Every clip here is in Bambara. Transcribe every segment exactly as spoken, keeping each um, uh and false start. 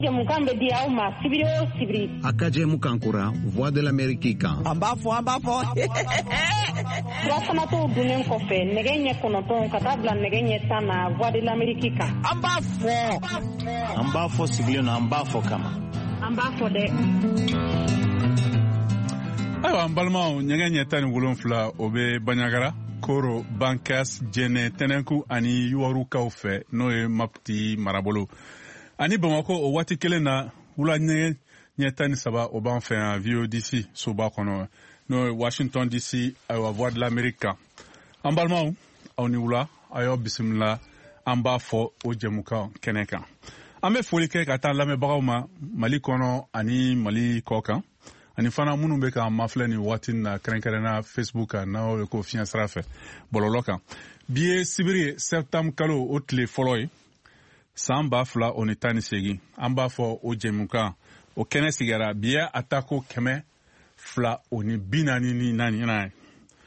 Mukambe di auma sibiri o sibiri. Akaje mukankura voix de l'Amérique kan. Ambafo ambafo. Turasana to dunen kofe negenye konoton katabla negenye sana voix de l'Amérique kan. Ambafo. Ambafo sibiri na ambafo kama. Ambafo de. Ayiwa an balimaw ɲɛgɛn ɲɛ tan ni wolonfila o bɛ Banɲagara Koro Bankas Jɛnɛ Tɛnɛnku ani Yuwarukaw fɛ n'o ye Mopti marabolo ani Bamako o waati kelen na wula ɲɛgɛn ɲɛ tan ni saba o b'an fɛ yan V O D C soba kɔnɔ n'o ye Washington D C ayiwa voix de l'Amérique kan an balimaw aw ni wula a y'aw bisimila an b'a fɔ o jɛmukan kɛnɛ kan an bɛ foli kɛ ka taa lamɛnbagaw ma Mali kɔnɔ ani Mali kɔ kan ani fana minnu bɛ k'an mafilɛ ni waati na kɛrɛnkɛrɛnna Facebook kan n'aw ye ko fiɲɛ sira fɛ bɔlɔlɔ kan bi ye sibiri ye septembre kalo o tile fɔlɔ ye san ba fila o ni tan ni segin an b'a fɔ o jɛmukan o kɛnɛ sigara bi ye a ta ko kɛmɛ fila o ni bi naani ni naani na ye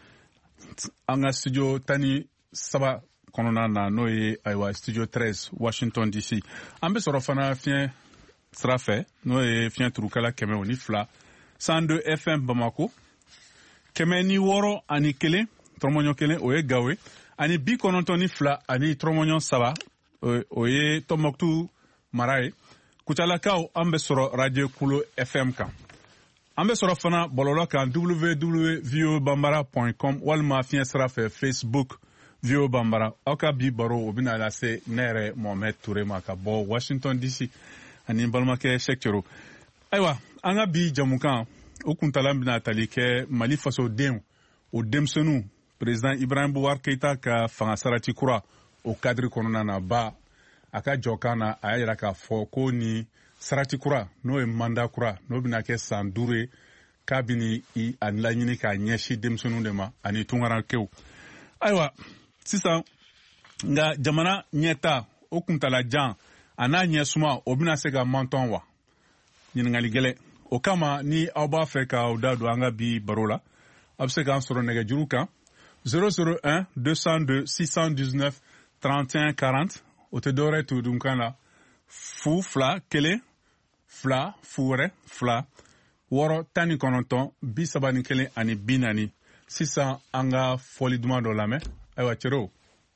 an ka studio tan ni saba kɔnɔna na n'o ye ayiwa studio treize Washington D C an bɛ sɔrɔ fana fiɲɛ sira fɛ n'o ye fiɲɛ turukala kɛmɛ o ni fila cent deux F M Bamako kɛmɛ ni wɔɔrɔ ani kelen tɔrɔmɔɲɔ kelen o ye Gawo ani bi kɔnɔntɔn ni fila ani tɔrɔmɔɲɔ saba o ye Tɔnbɔkutu mara ye Kucalakaw an bɛ sɔrɔ radio Kulo F M kan an bɛ sɔrɔ fana bɔlɔlɔ kan w w w point v o bambara point com walima fiɲɛ sira fɛ Facebook V O Bambara aw ka bi baro o bɛna lase ne yɛrɛ Mohamed Ture ma ka bɔ Washington D C ani balimakɛ Sɛk Cero ayiwa an ka bi jamukan o kuntala bɛna tali kɛ Mali fasodenw o denmisɛnninw président Ibrahim Boubacar Keita ka fanga sarati kura o cadre kɔnɔna na ba a ka jɔkan na a y'a jira k'a fɔ ko ni sarati kura n'o ye mandat kura n'o bɛna kɛ san duuru ye k'a bɛna a laɲini k'a ɲɛsin denmisɛnninw de ma ani tunkarakɛw ayiwa sisan nka jamana ɲɛta o kuntalajan a n'a ɲɛsuma o bɛna se ka mantɔn wa ɲininkali gɛlɛ o kama ni aw b'a fɛ k'aw da don an ka bi baro la a bɛ se k'an sɔrɔ nɛgɛjuru kan zéro zéro un deux cent deux six cent dix-neuf trente et un quarante o tɛ dɔwɛrɛ ye tudunkan la fu fila kelen fila fu wɛrɛ fila wɔɔrɔ tan ni kɔnɔntɔn bi saba ni kelen ani bi naani sisan an ka fɔli duman dɔ lamɛn ayiwa Cero.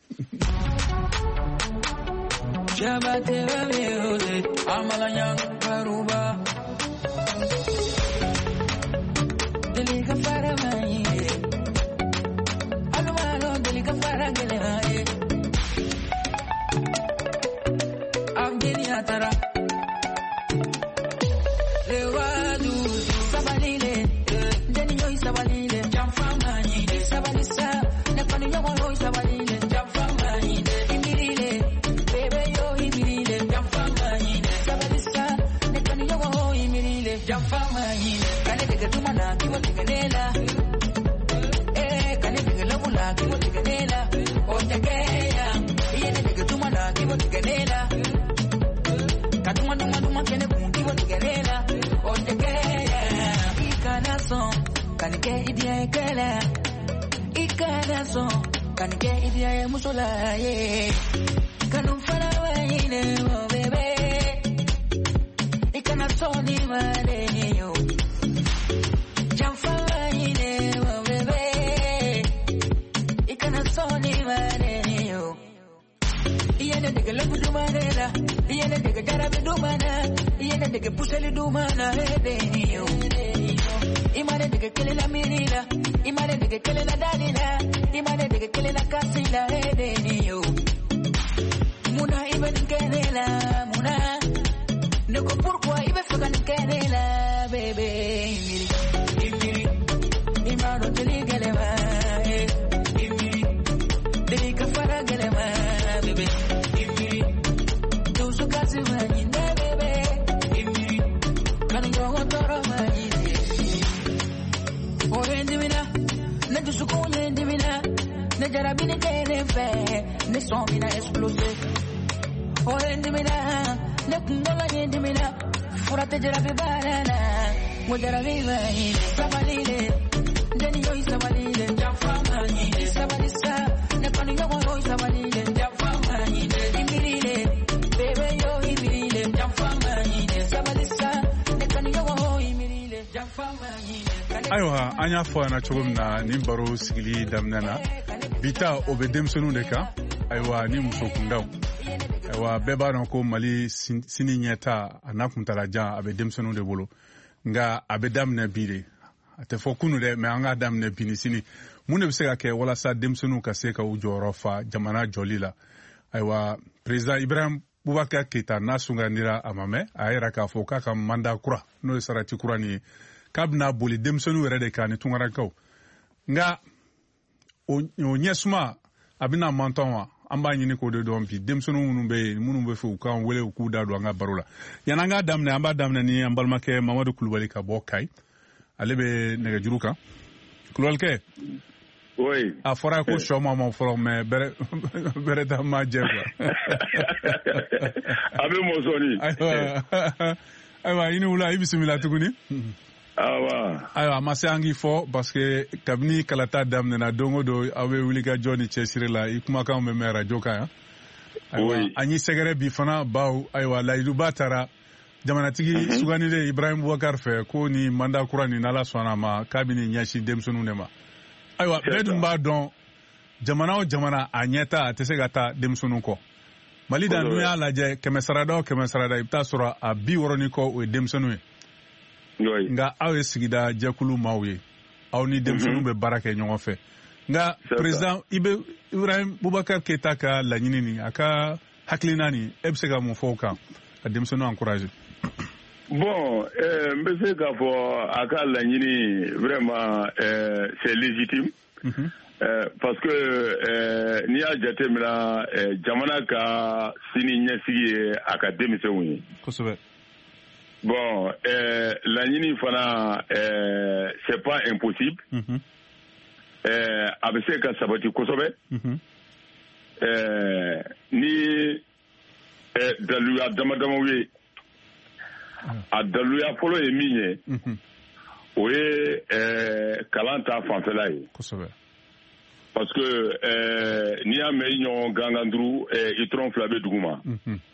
Delika fara mai alwalo delika fara gele mai abdini atara lewadu sabalile deni yo sabalile jamfama ni sabalisa ne kwani yo yo sabalile jamfama ni imirile bebe yo imirile jamfama ni sabalisa ne kwani yo yo imirile jamfama ni tumana kiwa tiganela eh kane tigala mula kiwa tiganela o tekeya yene tige tumana kiwa tiganela katuma duma duma kene kun kiwa tiganela o tekeya ikana son kanike idia ekela ikana son kanike idia musula ye kanum fara wayine o bebe ikana son ni male yo Yene dege lagu dumana, yene dege garabe dumana, yene dege puseli dumana, hede yo. Imane dege kele la mirila, imane dege kele la dalila, imane dege kele la kasila, hede yo. Muna ibe nkenela, muna. Neko pourquoi ibe fuga nkenela, bebe. Imiri, imano deli gelema, imiri, deli kafara gelema, bebe. Jarabini kene fe ne somina explose o endimina ne kungola endimina furate jarabi barana mo jarabi vai sabalile deni yo sabalile jamfama ni sabalisa ne kwani yo yo sabalile jamfama ni imirile bebe yo imirile jamfama ni ayiwa an y'a fɔ yana cogo min na nin baro sigili daminɛ na bita o bɛ denmisɛnninw de kan ayiwa ni muso kundaw ayiwa bɛɛ b'a dɔn ko Mali sini ɲɛta a n'a kuntalajan a bɛ denmisɛnninw de bolo nka a bɛ daminɛ bi de a tɛ fɔ kunu dɛ mɛ an k'a daminɛ bi ni sini mun de bɛ se ka kɛ walasa denmisɛnninw ka se ka u jɔyɔrɔ fa jamana jɔli la ayiwa président Ibrahim Boubacar Keita n'a sugandira a ma mɛn a yɛrɛ k'a fɔ k'a ka mandat kura n'o ye sarati kura nin ye k'a bɛna boli denmisɛnninw yɛrɛ de kan ni tunkarakaw nka o ɲɛsuma a bɛna mantan wa an b'a ɲini k'o de dɔn bi denmisɛnninw minnu bɛ yen minnu bɛ fɛ u k'an wele u k'u da don an ka baro la yanni an k'a daminɛ an b'a daminɛ ni an balimakɛ Mamadu Kulubali ka bɔ Kayi ale bɛ nɛgɛjuru kan Kulubalikɛ oui a fɔra ko sɔ ma ma fɔlɔ mɛ bɛrɛ bɛrɛ ta ma jɛ quoi a bɛ mɔsɔni ayiwa ayiwa i ni wula i bisimila tuguni awa ayiwa a ma se an k'i fɔ parce que kabini kalata daminɛna don o don aw bɛ wuli ka jɔ ni cɛsiri la i kumakanw bɛ mɛn arajo kan yan ayiwa an ye sɛgɛrɛ bi fana baw ayiwa layiduba taara jamanatigi suganile Ibrahim Boubacar fɛ ko ni mandat kura nin n'Ala sɔnna a ma k'a bɛ nin ɲɛsin denmisɛnninw de ma ayiwa bɛɛ dun b'a dɔn jamana o jamana a ɲɛta a tɛ se ka taa denmisɛnninw kɔ Mali da n'u y'a lajɛ kɛmɛ sarada o kɛmɛ sarada i bɛ taa sɔrɔ a bi wɔɔrɔ ni kɔ o ye denmisɛnninw ye nka aw ye sigida jɛkulu maaw ye aw ni denmisɛnninw bɛ baara kɛ ɲɔgɔn fɛ nka président Ibrahim Boubacar Keita ka laɲini nin a ka hakilina nin e bɛ se ka mun fɔ o kan ka denmisɛnninw encourager bon euh, n bɛ se k'a fɔ a ka laɲini vraiment euh, c'est légitime mm-hmm. euh, parce que euh, n'i y'a jateminɛ euh, jamana ka sini ɲɛsigi ye a ka denmisɛnw ye kosɛbɛ bon euh, laɲini fana euh, c'est pas impossible mm-hmm. euh, a bɛ se ka sabati kosɛbɛ mm-hmm. euh, ni euh, daluya damadamaw ye a daluya fɔlɔ ye min ye o ye kalan ta fanfɛla ye parce que n'i y'a mɛn i ɲɔgɔn gangan duuru i tɔrɔn fila bɛ dugu ma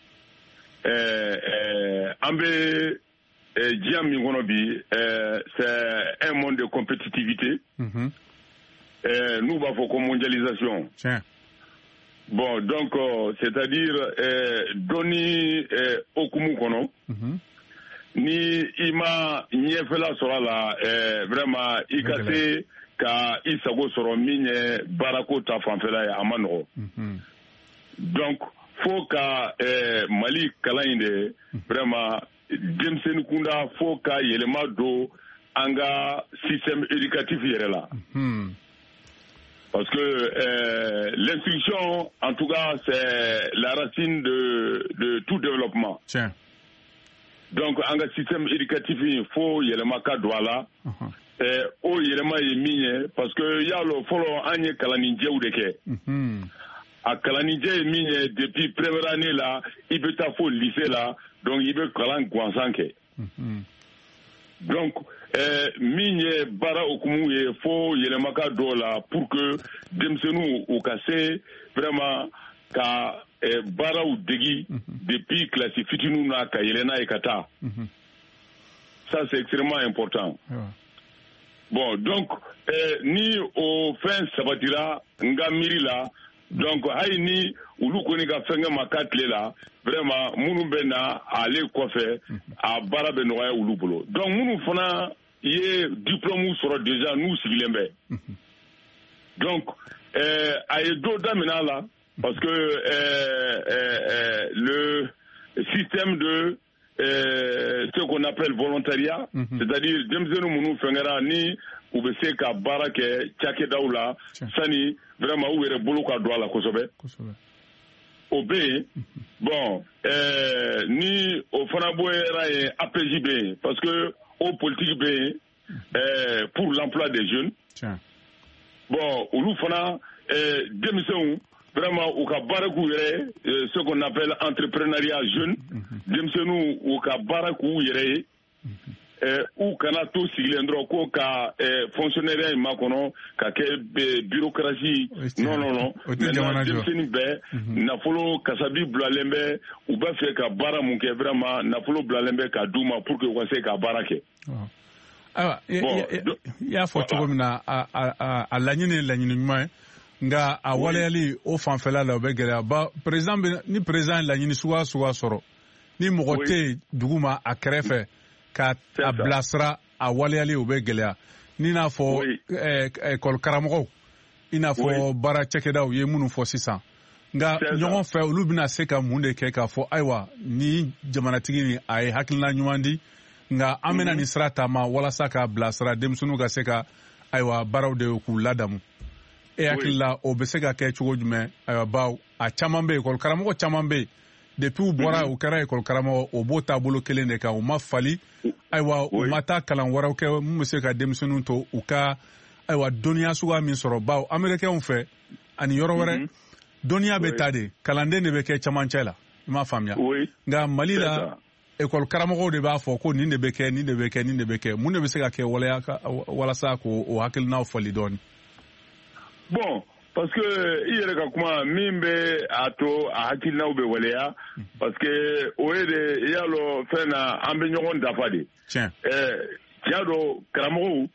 an bɛ diɲɛ min kɔnɔ bi c'est un monde de compétitivité n'u b'a fɔ ko mondialisation bon donc c'est-à-dire dɔnni okumu kɔnɔ ni i ma ɲɛfɛla sɔrɔ a la eh, vraiment i ka se ka i sago sɔrɔ min ye baarako ta fanfɛla ye a ma nɔgɔ donc fo ka eh, Mali kalan in de vraiment denmisɛnnin kunda fo ka yɛlɛma don an ka système éducatif yɛrɛ la parce que euh, l'instruction en tout cas c'est la racine de, de tout développement. Tiens. Donc an ka système éducatif in fo yɛlɛma ka don a la o yɛlɛma ye min ye parce que y'a lɔ fɔlɔ an ye kalanijɛw de kɛ a kalanijɛ ye min ye depuis première année la i bɛ taa fo lycée la donc i bɛ kalan gansan kɛ donc min ye baara okumu ye fo yɛlɛma ka don la pour que denmisɛnninw u ka se vraiment ka baaraw degi depuis classe fitininw na ka yɛlɛ n'a ye ka taa ça c'est extrêmement important bon donc ni o fɛn sabatira n ka miiri la donc hali ni olu kɔni ka fɛnkɛ ma ka tile la vraiment minnu bɛ na ale kɔfɛ a baara bɛ nɔgɔya olu bolo donc minnu fana ye diplôme sɔrɔ déjà n'u sigilen bɛ donc a ye do daminɛ a la parce que euh, euh, euh, le système de euh, ce qu'on appelle volontariat, mm-hmm. c'est-à-dire denmisɛnninw minnu fɛngɛra ni u bɛ se ka baara kɛ cakɛdaw la sani vraiment u yɛrɛ bolo ka don a la kosɛbɛ o bɛ yen bon euh, ni o fana bɔra yen A P J bɛ yen parce que o politique bɛ yen euh, pour l'emploi des jeunes Tiens. Bon olu fana euh, denmisɛnw vraiment u ka baara k'u yɛrɛ ce qu'on appelle entrepreneuriat jeune denmisɛnninw u ka baara k'u yɛrɛ ye u kana to sigilen dɔrɔn ko ka fonctionnaire in makɔnɔ ka kɛ bureaucratie non non non maintenant denmisɛnnin bɛɛ nafolo kasabi bilalen bɛ u b'a fɛ ka baara mun kɛ vraiment nafolo bilalen bɛ ka d'u ma pour que u ka se ka baara kɛ ayiwa i y'a fɔ cogo min na a laɲini laɲini ɲuman ye nka a waleyali o fanfɛla la o bɛ gɛlɛya ba président bɛ ni président ye laɲini suguya suguya sɔrɔ ni mɔgɔ tɛ yen dugu ma a kɛrɛfɛ ka a bilasira a waleyali o bɛ gɛlɛya ni n'a fɔ école karamɔgɔw i n'a fɔ baara cɛkɛdaw ye minnu fɔ sisan nka ɲɔgɔn fɛ olu bɛna se ka mun de kɛ k'a fɔ ayiwa ni jamanatigi ni a ye hakilina ɲuman di nka an bɛna nin sira taama walasa k'a bilasira denmisɛnninw ka se ka ayiwa baaraw de k'u ladamu e hakili la o bɛ se ka kɛ cogo jumɛn ayiwa baw a caman bɛ yen école karamɔgɔ caman bɛ yen depuis u bɔra u kɛra école karamɔgɔ o b'o taabolo kelen de kan u ma fali ayiwa u ma taa kalan wɛrɛw kɛ mun bɛ se ka denmisɛnninw to u ka ayiwa dɔnniya suguya min sɔrɔ baw américains fɛ ani yɔrɔ wɛrɛ dɔnniya bɛ taa de kalanden de bɛ kɛ camancɛ la i m'a faamuya nka mali la école karamɔgɔw de b'a fɔ ko nin de bɛ kɛ nin de bɛ kɛ nin de bɛ kɛ mun de bɛ se ka kɛ waleya walasa k'o hakilinaw fali dɔɔni. Bon, parce que i yɛrɛ ka kuma min bɛ a to a hakilinaw bɛ waleya parce que o ye de i y'a lɔ fɛn na an bɛ ɲɔgɔn dafa de. Tiɲɛ. Ɛɛ tiɲɛ don karamɔgɔw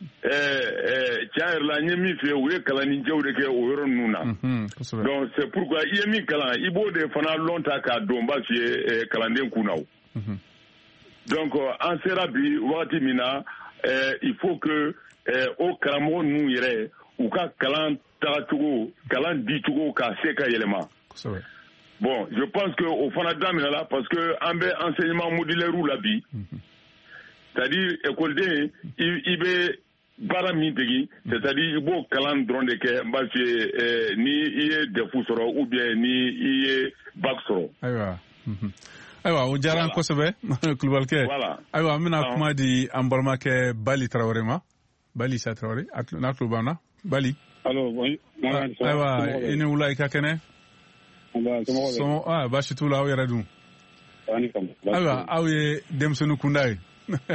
ɛɛ tiɲɛ yɛrɛ la n ye min f'i ye u ye kalanijɛw de kɛ o yɔrɔ ninnu na. Donc c'est pourquoi i ye min kalan i b'o de fana lɔn ta k'a dɔn b'a f'i ye kalanden kun na o. Donc an sera bi wagati min na il faut que o karamɔgɔ ninnu yɛrɛ u ka kalan tagacogo kalan dicogo ka se ka yɛlɛma. Bon je pense que o fana daminɛ la parce que an bɛ enseignement modulaire la bi c'est-à-dire écoleden i bɛ baara min degi c'est-à-dire i b'o kalan dɔrɔn de kɛ n b'a f'i ye ni i ye defu sɔrɔ ou bien ni i ye bac sɔrɔ. Ayiwa ayiwa o diyara n kosɛbɛ Kulubalikɛ. Ayiwa an bɛna kuma di an balimakɛ Bali Tarawele ma Bali Isa Tarawele n'a tulo b'an na Bali. Allo ayiwa i ni wula i ka kɛnɛ. Sɔmɔ aa baasi t'u la aw yɛrɛ dun. Ayiwa aw ye denmisɛnnin kunda ye.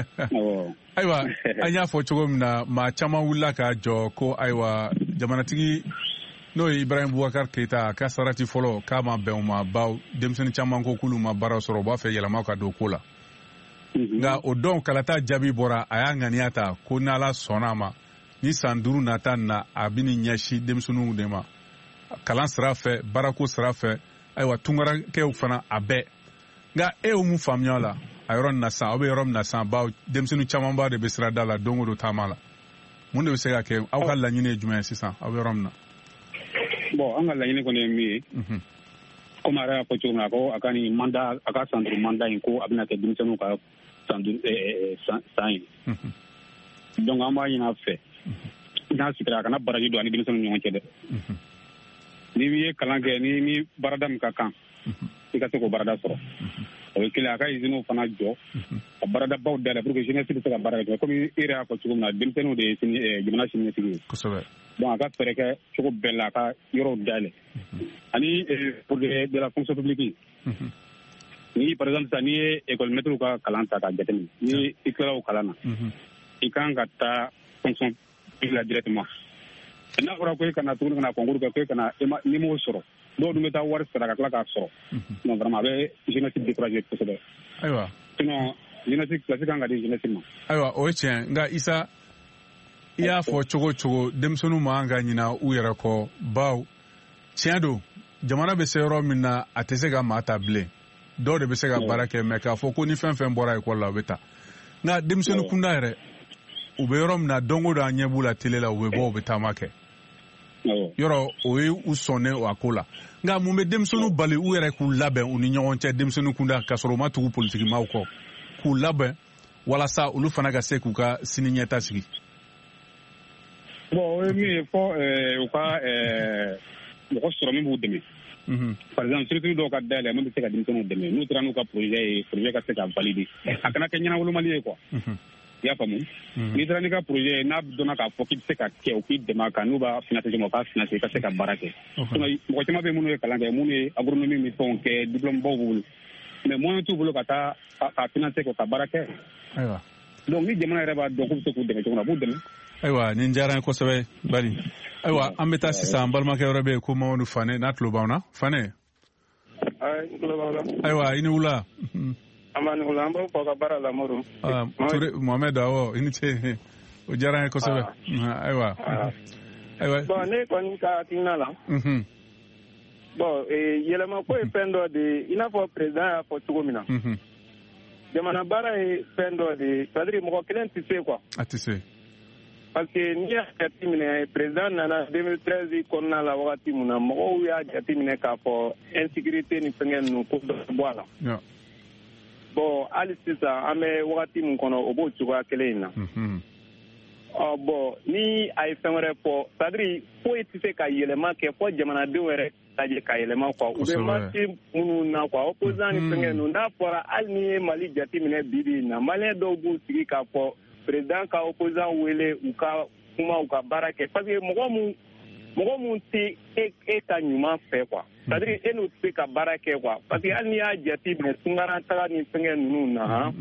Ayiwa an y'a fɔ cogo min na maa caman wulila k'a jɔ ko ayiwa jamanatigi n'o ye Ibrahim Boubacar Keita a ka sarati fɔlɔ k'a ma bɛn o ma baw denmisɛnnin caman ko k'olu ma baara sɔrɔ u b'a fɛ yɛlɛma ka don ko la nka o don kalata jaabi bɔra a y'a ŋaniya ta ko n'Ala sɔnna a ma ni san duuru nata na a bɛ nin ɲɛsin denmisɛnninw de ma kalan sira fɛ baarako sira fɛ ayiwa tunkarakɛw fana a bɛɛ nka e y'o mun faamuya la a yɔrɔ nin na sisan aw bɛ yɔrɔ min na sisan baw denmisɛnnin camanba de bɛ sira da la don o don taama la mun de bɛ se ka kɛ aw ka laɲini ye jumɛn ye sisan aw bɛ yɔrɔ min na. Bon an ka laɲini kɔni ye min ye comme a yɛrɛ y'a fɔ cogo min na ko a ka nin mandat a ka san duuru mandat in ko a bɛna kɛ denmisɛnninw ka san duuru san ye donc an b'a ɲini a fɛ n'a sigira a kana baraji don ani denmisɛnninw ni ɲɔgɔn cɛ dɛ n'i ye kalan kɛ ni ni baarada min ka kan i ka se k'o baarada sɔrɔ o ye kelen a ka usines fana jɔ ka baaradabaw dayɛlɛ pour que jeunesse bɛ se ka baara kɛ comme i yɛrɛ y'a fɔ cogo min na denmisɛnninw de ye jamana siniɲɛsigi ye kosɛbɛ donc a ka fɛɛrɛ kɛ cogo bɛɛ la a ka yɔrɔw dayɛlɛ ani pour de la fonction publique ni par exemple sisan n'i ye école maître ka kalan ta k'a jateminɛ ni i tilala o kalan na i kan ka taa fonction publique la directement n'a fɔra ko e kana tuguni kana concours kɛ ko e kana n'i m'o sɔrɔ dɔw dun bɛ taa wari sara ka tila k'a sɔrɔ non vraiment a bɛ jeunesse décourager kosɛbɛ ayiwa sinon jeunesse place kan ka di jeunesse ma ayiwa o ye tiɲɛ nka Isa i y'a fɔ cogo o cogo denmisɛnninw man ka ɲina u yɛrɛ kɔ baw tiɲɛ don jamana bɛ se yɔrɔ min na a tɛ se ka maa ta bilen dɔw de bɛ se ka baara kɛ mɛ k'a fɔ ko ni fɛn fɛn bɔra ekɔli la u bɛ taa nka denmisɛnnin kunda yɛrɛ u bɛ yɔrɔ min na don o don an ɲɛ b'u la tele la u bɛ bɔ u bɛ taama kɛ yɔrɔ o ye u sɔnnen a ko la nka mun bɛ denmisɛnninw bali u yɛrɛ k'u labɛn u ni ɲɔgɔn cɛ denmisɛnnin kunda k'a sɔrɔ u ma tugu politikimaaw kɔ k'u labɛn walasa olu fana ka se k'u ka sini ɲɛta sigi. Bon o ye min ye fɔ u ka mɔgɔ sɔrɔ min b'u dɛmɛ par exemple structure dɔw ka dayɛlɛ min bɛ se ka denmisɛnninw dɛmɛ n'u taara n'u ka projet ye projet ka se ka valider a kana kɛ ɲɛnawolomali ye quoi i y'a faamu n'i taara n'i ka projet ye n'a dɔnna k'a fɔ k'i bɛ se ka kɛ u k'i dɛmɛ a kan n'u b'a financer cogo min u k'a financer i ka se ka baara kɛ mɔgɔ caman bɛ minnu ye kalan kɛ minnu ye agronomie ni fɛnw kɛ diplôme baw b'u bolo mais moyen t'u bolo ka taa ka financer k'u ka baara kɛ donc ni jamana yɛrɛ b'a dɔn k'u bɛ se k'u dɛmɛ cogo min na a b'u dɛmɛ. Ayiwa nin diyara n ye kosɛbɛ Bari ayiwa an bɛ taa sisan an balimakɛ wɛrɛ bɛ yen ko Mamadu Fane n'a tulo b'anw na Fane ayiwa i ni wula amani ulambo poka bara la moro ah ture Mohamed awo inite o jara ko sebe aywa aywa bon ne kon ka tinala mhm bon e yelema ko e pendo de ina fo president a fo tugomina mhm jamana bara e pendo de sadri mo ko kelen tise quoi atise parce que ni ya timine président nana deux mille treize konna la wakati muna mo ya timine ka fo insécurité ni pengen no ko do boala yeah bon ali sisa ame wakati mun kono obo chuwa kelena mhm oh bon ni ay fenre po sadri po itise ka yelema ke fo jamana de were taje ka yelema ko ube mati munu na ko opposant ni pengen no na fora ali ni mali jatimine bidi na mali do bu sigi ka fo président ka opposant wele u ka kuma u ka barake parce que mogo mu mogo mu ti e e ta nyuma fe quoi c'est-à-dire e no ti ka barake quoi parce que ani ya jati be sungara taga ni pengen nunu na ha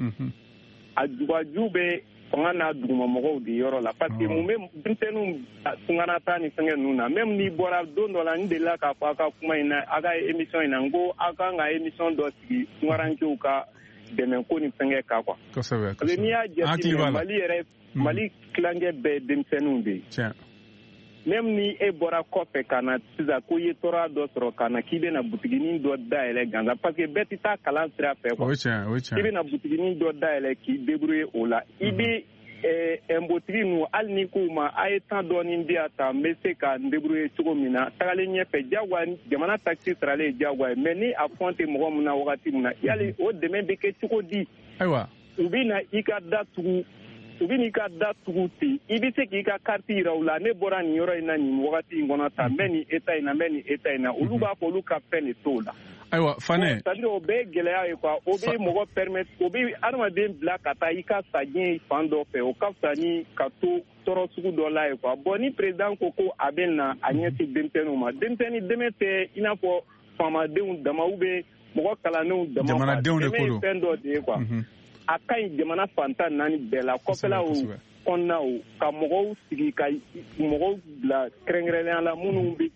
a juba jube fanga na duguma mogo di yoro la parce que mu même bintenu sungara ta ni pengen nunu na même ni bora dondo la ndi la ka fa ka kuma ina aga émission ina ngo aga nga émission do sigi sungara nki ka deme ko ni penge ka kwa ko sabe ko ni ya jati mali yere mali klange be demsenu be tiens même ni e bora kofe kana tiza ko yetora do soro kana kibe na butigini do daele ganza parce que beti ta kala sira fe ko oui tiens oui tiens kibe na butigini do daele ki débrouiller ola ibi eh embotiri nu alni kuma ay tan do ni ndia ta mese ka débrouiller tugo mina tagale nyefe jagwa jamana taxi trale jagwa mais ni affonte mo mo na wakati muna yali o deme be ke tugo di aywa ubina ika datu ubini ka datu ti ibise ki ka karti raula ne bora ni yoro ina ni wakati ngona ta meni eta ina meni eta ina uluba ko luka pene tola aywa fane c'est-à-dire o be gelea e kwa o be mo go permettre o be arma de black ata ika sagin fando fe o kaptani kato toro sugu do la e kwa boni president koko abelna anyeti dentenu ma denteni demete ina fo fama de un dama ube mo go kala no dama jamana de un ko pendo de kwa akai jamana fanta nani bela kopela o konna o ka mo sigi ka mo la krengrele la munu bi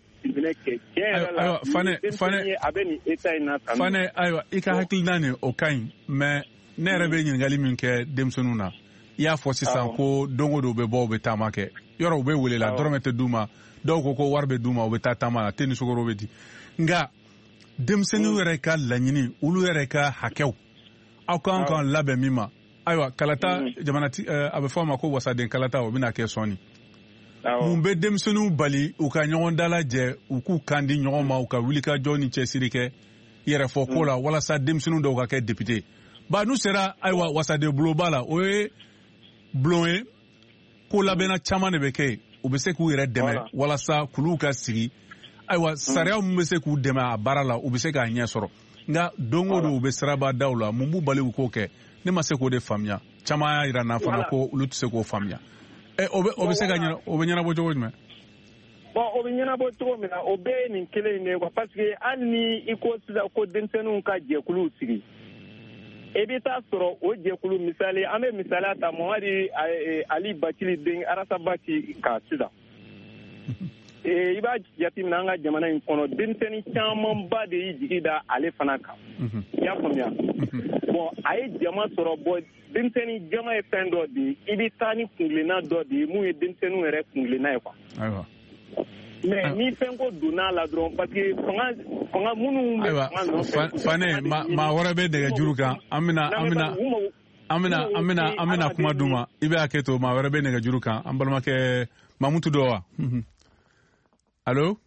aywa fane fane abeni eta ina tan fane aywa ika hakil nane o kain mais ne yɛrɛ bɛ ɲininkali min kɛ denmisɛnninw na i y'a fɔ sisan ko dongo do bɛ bɔ u bɛ taama kɛ yɔrɔ u bɛ wele la dɔrɔmɛ tɛ d'u ma dɔw ko ko wari bɛ d'u ma u bɛ taa taama la te ni sukaro bɛ di nka denmisɛnninw yɛrɛ ka laɲini olu yɛrɛ ka hakɛw aw kan kan labɛn min ma ayiwa kalata jamana a bɛ fɔ a ma ko wasaden kalata o bɛna kɛ sɔɔni mun bɛ denmisɛnninw bali u ka ɲɔgɔn dalajɛ u k'u kan di ɲɔgɔn ma u ka wulikajɔ ni cɛsiri kɛ yɛrɛfɔ ko la walasa denmisɛnninw dɔw ka kɛ député ba n'u sera ayiwa wasaden buloba la o ye bulon ye ko labɛnna caman de bɛ kɛ u bɛ se k'u yɛrɛ dɛmɛ walasa kuluw ka sigi ayiwa sariya mun bɛ se k'u dɛmɛ a baara la u bɛ se k'a ɲɛ sɔrɔ nka don o don u bɛ siraba daw la mun b'u bali u k'o kɛ ne ma se k'o de faamuya caman y'a jira n'a fana ko olu tɛ se k'o faamuya ɛ o bɛ o bɛ se ka ɲɛna o bɛ ɲɛnabɔ cogo jumɛn. bon o bɛ ɲɛnabɔ cogo min na o bɛɛ ye nin kelen in de ye parce que hali ni i ko sisan ko denmisɛnninw ka jɛkuluw sigi i bɛ taa sɔrɔ o jɛkulu misali an bɛ misaliya ta Mamadi Ali Bakili den Arasa Baki ka sisan i b'a jateminɛ an ka jamana in kɔnɔ denmisɛnnin camanba de y'i jigi da ale fana kan i y'a faamuya bon a ye jama sɔrɔ bɔ denmisɛnnin jama ye fɛn dɔ de ye i bɛ taa ni kungilenna dɔ de ye mun ye denmisɛnninw yɛrɛ kungilenna ye quoi mais ni fɛn ko donna la dɔrɔn parce que fanga fanga minnu bɛ fanga nɔfɛ Fane maa wɛrɛ bɛ nɛgɛjuru kan an bɛna an bɛna an bɛna an bɛna an bɛna kuma d'u ma i bɛ hakɛ to maa wɛrɛ bɛ nɛgɛjuru kan an balimakɛ Mamutu dɔ wa. Allo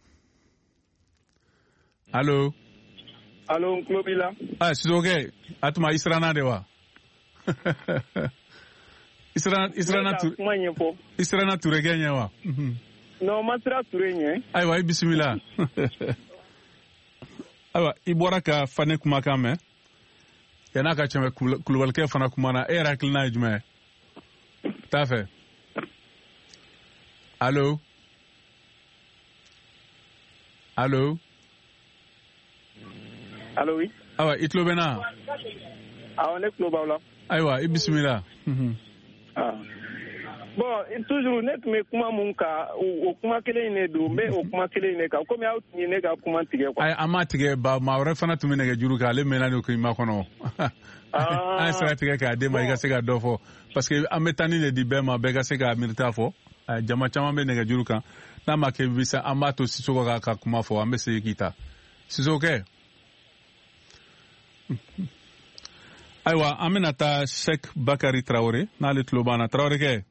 allo allo n tulo b'i la. ah Sisokɛ a tuma i siranna de wa. i siranna i siranna tu kuma ɲɛfɔ i siranna Turekɛ ɲɛ wa. non ma sira Ture ɲɛ. ayiwa i bisimila. ayiwa i bɔra ka Fane kumakan mɛn yan'a ka tɛmɛ Kulubalikɛ fana kumana e yɛrɛ hakilina ye jumɛn ye t'a fɛ. allo allo allo oui. ayiwa i tulo bɛ n na. awɔ ne tulo b'aw la. ayiwa i bisimila. bon toujours ne tun bɛ kuma mun kan o kuma kelen in de don n bɛ o kuma kelen in de kan komi aw tun ye ne ka kuma tigɛ quoi. ayi an ma tigɛ ba maa wɛrɛ fana tun bɛ nɛgɛjuru kan ale mɛnna de ko i ma kɔnɔ an ye sira tigɛ k'a d'e ma i ka se ka dɔ fɔ parce que an bɛ tanni de di bɛɛ ma bɛɛ ka se ka miirita fɔ jama caman bɛ nɛgɛjuru kan n'a ma kɛ bisa an b'a to Sisoko ka ka kuma fɔ an bɛ segin k'i ta Sisoko kɛ. ayiwa an bɛna taa Sek Bakari Traore n'ale tulo b'an na Traore kɛ.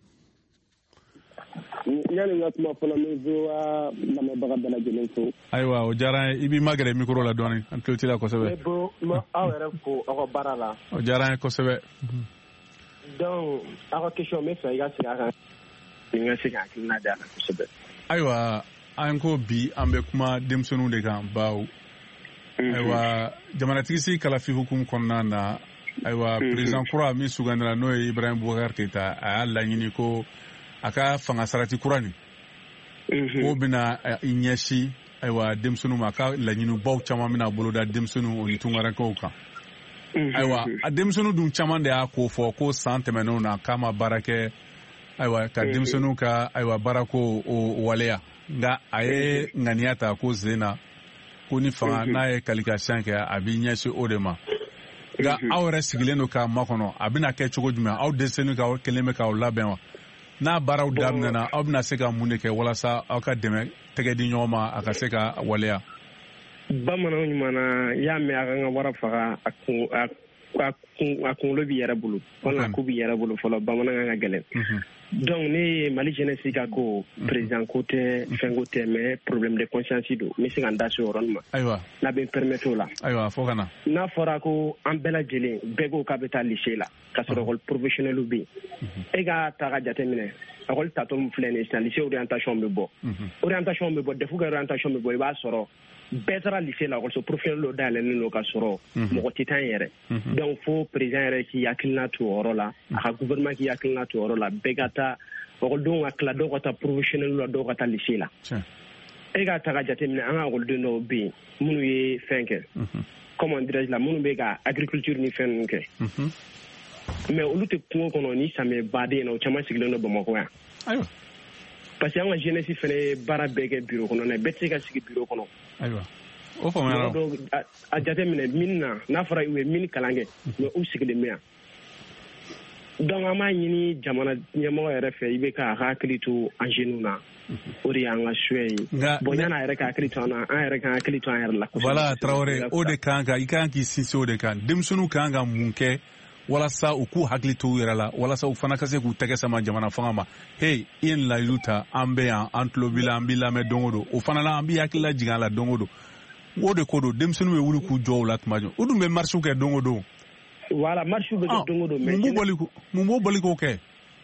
yani n ka kuma fɔlɔ n bɛ V O A lamɛnbaga bɛɛ lajɛlen fo. ayiwa o diyara n ye i b'i magɛrɛ micro la dɔɔni an tulo t'i la kosɛbɛ. n bɛ aw yɛrɛ fo aw ka baara la. o diyara n ye kosɛbɛ. donc aw ka question n bɛ fɛ i ka segin a kan n ka se ka hakilina di a la kosɛbɛ. ayiwa an ko bi an bɛ kuma denmisɛnninw de kan baw. ayiwa jamanatigi si kalafi hukumu kɔnɔna na ayiwa président kura min sugandira n'o ye Ibrahim Boubacar Keita a y'a laɲini ko a ka fanga sarati kura nin k'o bɛna i ɲɛsin ayiwa denmisɛnninw ma a ka laɲinibaw caman bɛna boloda denmisɛnninw o ni tungarankew kan. ayiwa a denmisɛnninw dun caman de y'a ko fɔ ko san tɛmɛnenw na k'a ma baara kɛ ayiwa ka denmisɛnninw ka ayiwa baarako o waleya nka a ye ŋaniya ta ko sen na ko ni fanga n'a ye qualification kɛ a b'i ɲɛsin o de ma. nka aw yɛrɛ sigilen don k'a makɔnɔ a bɛna kɛ cogo jumɛn aw dɛsɛlen k'aw kelen bɛ k'aw labɛn wa n'a baaraw daminɛna aw bɛna se ka mun de kɛ walasa aw ka dɛmɛ tɛgɛ di ɲɔgɔn ma a ka se ka waleya. bamananw ɲuman na i y'a mɛn a kan ka wara faga a kun a kunkolo b'i yɛrɛ bolo wala ko b'i yɛrɛ bolo fɔlɔ bamanankan ka gɛlɛn. donc ne ye Mali jeunesse ka ko président ko tɛ fɛn ko tɛ mais problème de conscience don n bɛ se ka n da se o yɔrɔnin ma. ayiwa n'a bɛ n permettre o la. ayiwa fɔ ka na. n'a fɔra ko an bɛɛ lajɛlen bɛɛ ko k'a bɛ taa lycée la ka sɔrɔ école professionnelle bɛ yen e ka ta ka jateminɛ école tatɔ min filɛ nin ye sisan lycée orientation bɛ bɔ orientation bɛ bɔ defu ka orientation bɛ bɔ i b'a sɔrɔ bɛɛ taara lycée la école professionnelle dɔ dayɛlɛnnen don ka sɔrɔ mɔgɔ tɛ taa yɛrɛ donc fo président yɛrɛ k'i hakilina to o yɔrɔ la a ka gouvernement k'i hakilina to o yɔrɔ la bɛɛ ka taa écoledenw ka tila dɔw ka taa professionnelle la dɔw ka taa lycée la e ka ta ka jateminɛ an ka écoleden dɔw bɛ yen minnu ye fɛn kɛ comment dirais-je la minnu bɛ ka agriculture ni fɛn ninnu kɛ mais olu tɛ kungo kɔnɔ ni samiyɛ baden na o caman sigilen don Bamakɔ yan parce que an ka jeunesse fana ye baara bɛɛ kɛ bureau kɔnɔ bɛɛ tɛ se ka sigi bureau kɔnɔ. ayiwa o faamuyara. a jateminɛ mine na n'a fɔra u ye mine kalan kɛ mais u sigilen bɛ yan donc an b'a ɲini jamana ɲɛmɔgɔ yɛrɛ fɛ i bɛ ka hakili to an jeunes na o de y'an ka souhait ye bon yan'a yɛrɛ ka hakili to an na an yɛrɛ ka hakili to an yɛrɛ la. voilà Traoré o de kan ka i kan k'i sinsin o de kan denmisɛnninw kan ka mun kɛ walasa u k'u hakili to u yɛrɛ la walasa u fana ka se k'u tɛgɛ sama jamana fanga ma hey i ye nin layidu ta an bɛ yan an tulo b'i la an b'i lamɛn don o don o fana la an b'i hakili lajigin a la don o don o de ko don denmisɛnninw bɛ wuli k'u jɔ o la tuma jɔ o dun bɛ marche kɛ don o don. voilà marche bɛ kɛ don o don mais mun b'o boli k'o kɛ.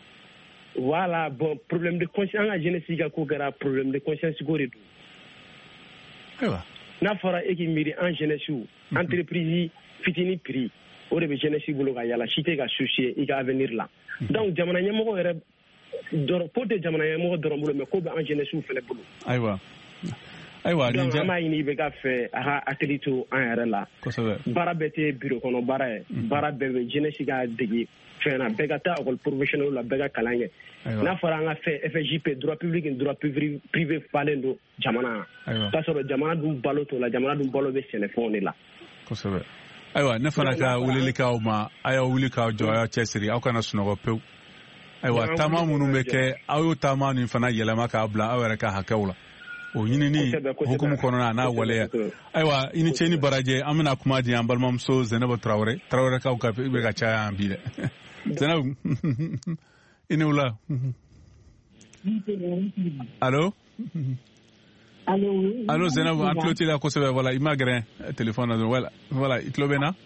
voilà bon problème de conscience an ka jeunesse ka ko kɛra problème de conscience ko de don. ayiwa n'a fɔra e k'i miiri an jeunesse entreprise fitinin prix o de bɛ jeunesse bolo ka yala si tɛ ka soucier i ka avenir la donc jamana ɲɛmɔgɔ yɛrɛ dɔrɔn ko tɛ jamana ɲɛmɔgɔ dɔrɔn bolo mais ko bɛ an jeunesse fana bolo. ayiwa ayiwa donc an b'a ɲini i bɛ ka fɛ a ka hakili to an yɛrɛ la. kosɛbɛ baara bɛɛ tɛ bureau kɔnɔ baara ye baara bɛɛ bɛ jeunesse ka dege fɛn na bɛɛ ka taa école professionnelle la bɛɛ ka kalan kɛ n'a fɔra an ka fɛ F J P droit public ni droit privé falen don jamana na k'a sɔrɔ jamana dun balo t'o la jamana dun balo bɛ sɛnɛfɛnw de la. kosɛbɛ. ayiwa ne fana ka weleli k'aw ma a y'aw wuli k'aw jɔ a y'aw cɛsiri aw kana sunɔgɔ pewu ayiwa taama minnu bɛ kɛ aw y'o taama nin fana yɛlɛma k'a bila aw yɛrɛ ka hakɛw la o ɲinini hukumu kɔnɔna a n'a waleya ayiwa i ni ce ni baraje an bɛna kuma di an balimamuso Zɛnɛbu Traoré Traoré kaw ka bɛ ka caya yan bi dɛ Zɛnɛbu i ni wula allo allo Zɛnɛbu an tulo t'i la kosɛbɛ wala i ma gɛrɛ téléphone na dɔrɔn wala wala i tulo bɛ na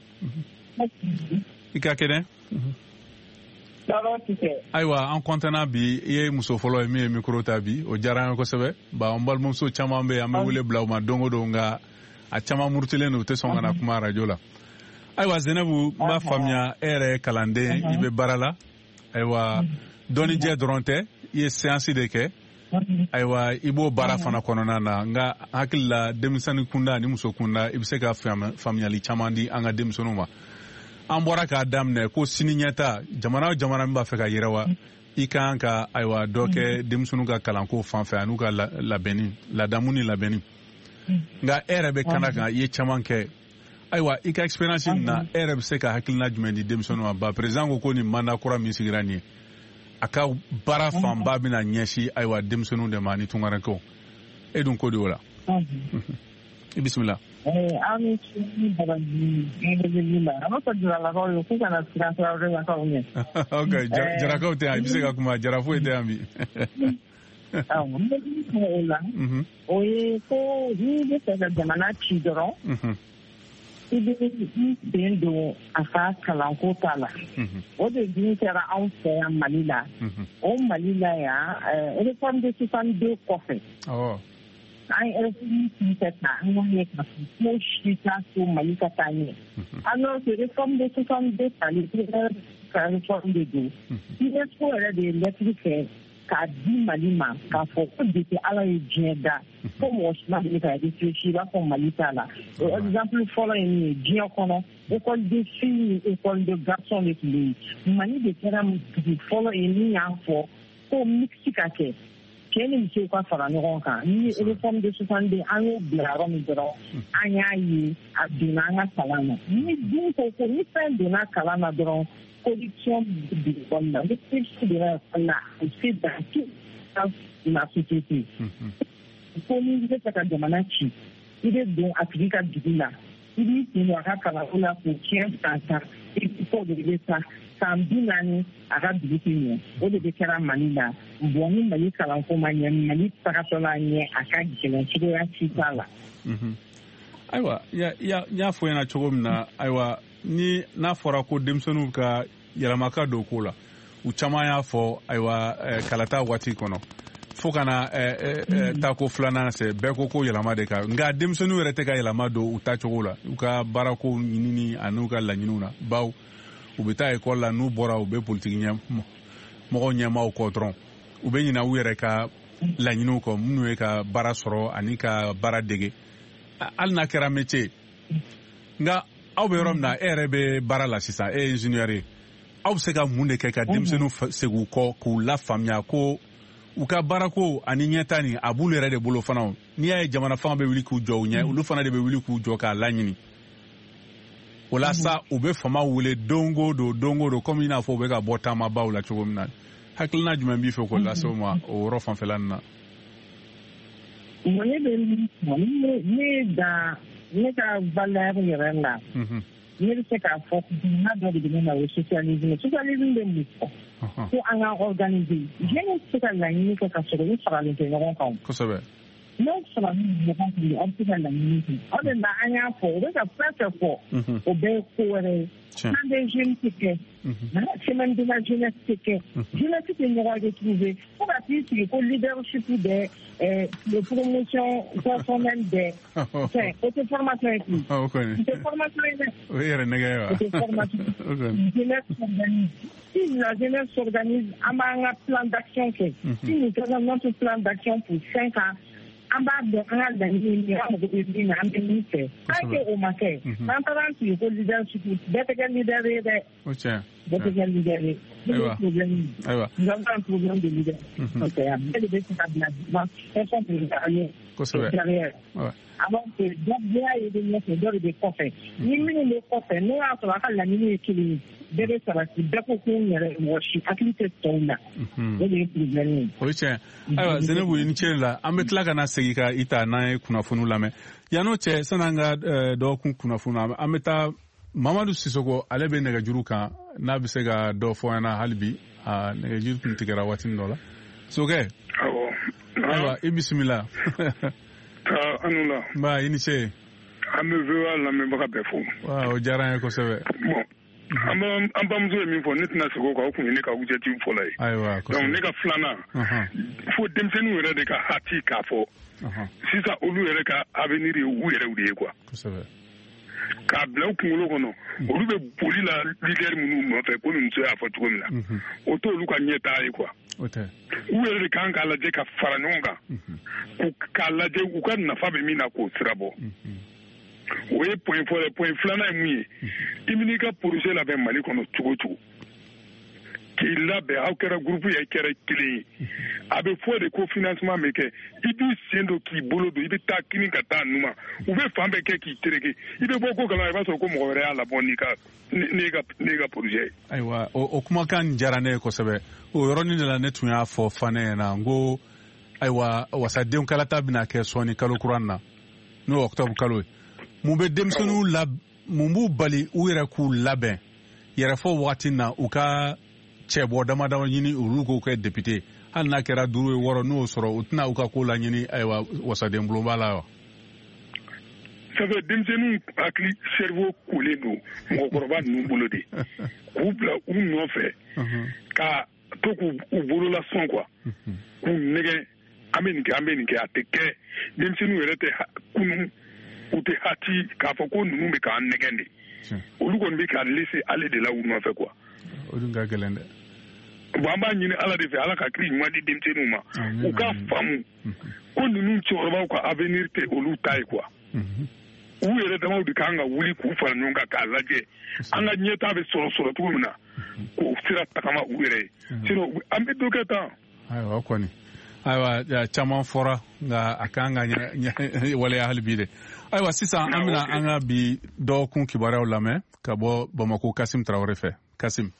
i ka kɛnɛ. ayiwa an kɔntana bi i ye muso fɔlɔ ye min ye micro ta bi o diyara an ye kosɛbɛ ba an balimamuso caman bɛ yen an bɛ wele bila u ma don o don nka a caman murutilen don u tɛ sɔn ka na kuma arajo la ayiwa Zɛnɛbu n b'a faamuya e yɛrɛ ye kalanden i bɛ baara la ayiwa dɔnnijɛ dɔrɔn tɛ i ye séance de kɛ ayiwa i b'o baara fana kɔnɔna na nka hakili la denmisɛnnin kunda ani muso kunda i bɛ se ka faamuyali caman di an ka denmisɛnninw ma an bɔra k'a daminɛ ko sini ɲɛta jamana o jamana min b'a fɛ ka yiriwa i kan ka ayiwa dɔ kɛ denmisɛnninw ka kalanko fan fɛ an'u ka labɛnni ladamu ni labɛnni nka e yɛrɛ bɛ kana kan i ye caman kɛ ayiwa i ka experience na e yɛrɛ bɛ se ka hakilina jumɛn di denmisɛnninw ma ba président ko ko nin mandat kura min sigira nin ye a ka baara fanba bɛna ɲɛsin ayiwa denmisɛnninw de ma ni tungarankew e dun ko de o la i bisimila. an bɛ ci bagaji ɲɛgɛnjɛli la an b'a fɔ jaralakaw ye k'u kana siran tarawelelakaw ɲɛ. ok jarakaw tɛ yan i bɛ se ka kuma jara foyi tɛ yan bi. awɔ n bɛ min fɔ o la o ye ko n'i bɛ fɛ ka jamana ci dɔrɔn i bɛ i sen don a ka kalanko ta la o de dun kɛra anw fɛ yan Mali la o Mali la yan réforme de soixante deux kɔfɛ. an ye réforme kun kɛ ta an y'a ye k'a fɔ ko si t'a to Mali ka taa ɲɛ alors que réforme de soixante deux tali ka réforme de don UNESCO yɛrɛ de ye lettre kɛ k'a di Mali ma k'a fɔ ko depuis Ala ye diɲɛ da ko mɔgɔ si ma deli ka réfléchir i b'a fɔ Mali t'a la o exemple fɔlɔ ye min ye diɲɛ kɔnɔ école de filles ni école de garçons de tun bɛ yen Mali de kɛra dugu fɔlɔ ye min y'a fɔ ko mixte ka kɛ cɛ ni musow ka fara ɲɔgɔn kan ni réforme de soixante deux an y'o bila yɔrɔ min dɔrɔn an y'a ye a donna an ka kalan na ni dun ko ko ni fɛn donna kalan na dɔrɔn corruption de l'école là, le corruption de l'école là, c'est dans toute la société. Pour nous, il faut que jamana ci, il est don Afrique dugu la, il est a ka kalanko la pour quinze ans, il faut de l'État, san bi naani a ka dugu tɛ ɲɛ, o de bɛ kɛra Mali la, bon ni Mali kalanko ma ɲɛ, Mali tagatɔla ɲɛ, a ka gɛlɛn cogoya si t'a la. Ayiwa, n y'a fɔ ɲɛna cogo min na, ayiwa. Ni n'a fɔra ko denmisɛnninw ka yɛlɛmaka don ko la u caman y'a fɔ ayiwa kalata waati kɔnɔ fo kana taako filanan se bɛɛ ko ko yɛlɛma de kan nka denmisɛnninw yɛrɛ tɛ ka yɛlɛma don u tacogo la u ka baarako ɲinini an'u ka laɲiniw na baw u bɛ taa ekɔli la n'u bɔra u bɛ politiki mɔgɔw ɲɛmaaw kɔ dɔrɔn u bɛ ɲina u yɛrɛ ka laɲiniw kɔ minnu ye ka baara sɔrɔ ani ka baara dege hali n'a kɛra métier nka aw bɛ yɔrɔ min na e yɛrɛ bɛ baara la sisan e ye ingénieur ye aw bɛ se ka mun de kɛ ka denmisɛnninw segin u kɔ k'u lafaamuya ko u ka baarako ani ɲɛta nin a b'olu yɛrɛ de bolo fana n'i y'a ye jamana fanga bɛ wuli k'u jɔ u ɲɛ olu fana de bɛ wuli k'u jɔ k'a laɲini o la sa u bɛ fama wele don o don don o don komi i n'a fɔ u bɛ ka bɔ taamabaw la cogo min na hakilina jumɛn b'i fɛ k'o lase o ma o yɔrɔ fanfɛla nin na. ne bɛ min fɔ ne da ne ka valeur yɛrɛ la ne bɛ se k'a fɔ jamana dɔ de bɛ ne na o ye socialisme socialisme bɛ mun fɔ ko an ka organiser jeunes tɛ se ka laɲini kɛ ka sɔrɔ u faralen tɛ ɲɔgɔn kan kosɛbɛ n'aw faralen tɛ ɲɔgɔn kan aw bɛ se ka laɲini kɛ o de la an y'a fɔ o bɛ ka fɛn fɛn fɔ o bɛɛ ye ko wɛrɛ ye plan des jeunes tɛ kɛ semaine de la jeunesse tɛ kɛ jeunesse tɛ ɲɔgɔn retrouver fo ka t'i sigi ko leadership bɛ de promotion personnelle bɛɛ fɛn o tɛ formation ye kun o tɛ formation ye dɛ o ye yɛrɛ nɛgɛ ye wa o tɛ formation jeunesse s'organise si la jeunesse s'organise an b'an ka plan d'action kɛ si nous faisons notre plan d'action pour cinq ans an b'a dɔn an ka laɲini min an mago bɛ min na an bɛ min fɛ an kɛ o ma kɛ n'an taara an sigi ko leadership bɛɛ tɛ kɛ leader ye dɛ bɛɛ tɛ kɛ leader ye ne bɛ problème ye nous avons un problème de leader ok bɛɛ de bɛ se ka bila divan personne ne bɛ ka ye derrière alors que dɔ bɛɛ y'a ye de ɲɛfɛ dɔ de bɛ kɔfɛ ni minnu bɛ kɔfɛ n'o y'a sɔrɔ a ka laɲini ye kelen ye bɛɛ bɛ sabati bɛɛ ko ko n yɛrɛ mɔgɔ si hakili tɛ tɔw la o de ye problème ye. o ye tiɲɛ ayiwa Zɛnɛbu i ni ce la an bɛ tila ka na segin ka i ta n'an ye kunnafoniw lamɛn yan'o cɛ san'an ka dɔgɔkun kunnafoniw an bɛ taa Mamadu Sisoko ale bɛ nɛgɛjuru kan n'a bɛ se ka dɔ fɔ an ɲɛna hali bi nɛgɛjuru tun tigɛra waati dɔ la Sokɛ ayiwa i bisimila. anu la nba i ni ce. an bɛ V O A lamɛnbaga bɛɛ fo. wa o diyara n ye kosɛbɛ. bon an bamuso ye min fɔ ne tɛna segin o kan o tun ye ne ka objectif fɔlɔ ye. ayiwa kosɛbɛ donc ne ka filanan fo denmisɛnninw yɛrɛ de ka hati k'a fɔ sisan olu yɛrɛ ka avenir ye u yɛrɛw de ye quoi. kosɛbɛ. k'a bila u kunkolo kɔnɔ olu bɛ boli la leader minnu nɔfɛ ko ni muso y'a fɔ cogo min na o t'olu ka ɲɛtaa ye quoi. o tɛ. u yɛrɛ de kan k'a lajɛ ka fara ɲɔgɔn kan k'a lajɛ u ka nafa bɛ min na k'o sira bɔ. o ye point fɔlɔ point filanan ye mun ye i bɛ n'i ka projet labɛn Mali kɔnɔ cogo o cogo k'i k'i labɛn aw kɛra groupe ye kɛra kelen ye a bɛ fɔ de ko financement bɛ kɛ i b'i sen don k'i bolo don i bɛ taa kini ka taa numa u bɛ fan bɛɛ kɛ k'i tereke i bɛ bɔ ko kalama i b'a sɔrɔ ko mɔgɔ wɛrɛ y'a labɔ n'i ka n'i ka n'i ka projet ye. Ayiwa o kumakan diyara ne ye kosɛbɛ o yɔrɔnin de la ne tun y'a fɔ Fane ɲɛna n ko ayiwa wasadenw kalata bɛna kɛ sɔnni kalo kuran na n'o octobre kalo ye mun bɛ denmisɛnninw la mun b'u bali u yɛrɛ k'u labɛn yɛrɛ fɔ wagati na u ka cɛbɔ dama dama ɲini olu k'o kɛ député hali n'a kɛra duuru ye wɔɔrɔ n'o sɔrɔ u tɛna u ka ko la ɲini ayiwa wasaden bulon b'a la wa. ça fait denmisɛnninw hakili cerveau kolen don mɔgɔkɔrɔba ninnu bolo de k'u bila u nɔfɛ ka to k'u bolola sɔn quoi k'u nɛgɛ an bɛ nin kɛ an bɛ nin kɛ a tɛ kɛ denmisɛnninw yɛrɛ tɛ kunun u tɛ hati k'a fɔ ko ninnu bɛ k'an nɛgɛn de olu kɔni bɛ k'a laisser ale de la u nɔfɛ quoi. o dun ka gɛlɛn dɛ. bon an b'a ɲini ala de fɛ ala ka hakili ɲuman di denmisɛnninw ma u ka faamu ko ninnu cɛkɔrɔbaw ka avenir tɛ olu ta ye quoi. u yɛrɛ damaw de kan ka wuli k'u fara ɲɔgɔn kan k'a lajɛ an ka ɲɛtaa bɛ sɔrɔ sɔrɔ cogo min na k'o sira tagama u yɛrɛ ye sinon an bɛ dɔ kɛ tan. ayiwa o kɔni ayiwa caman fɔra nka a kan ka waleya hali bi de ayiwa sisan an bɛna an ka bi dɔgɔkun kibaruyaw lamɛn ka bɔ Bamako Kasim Tarawele fɛ Kasim.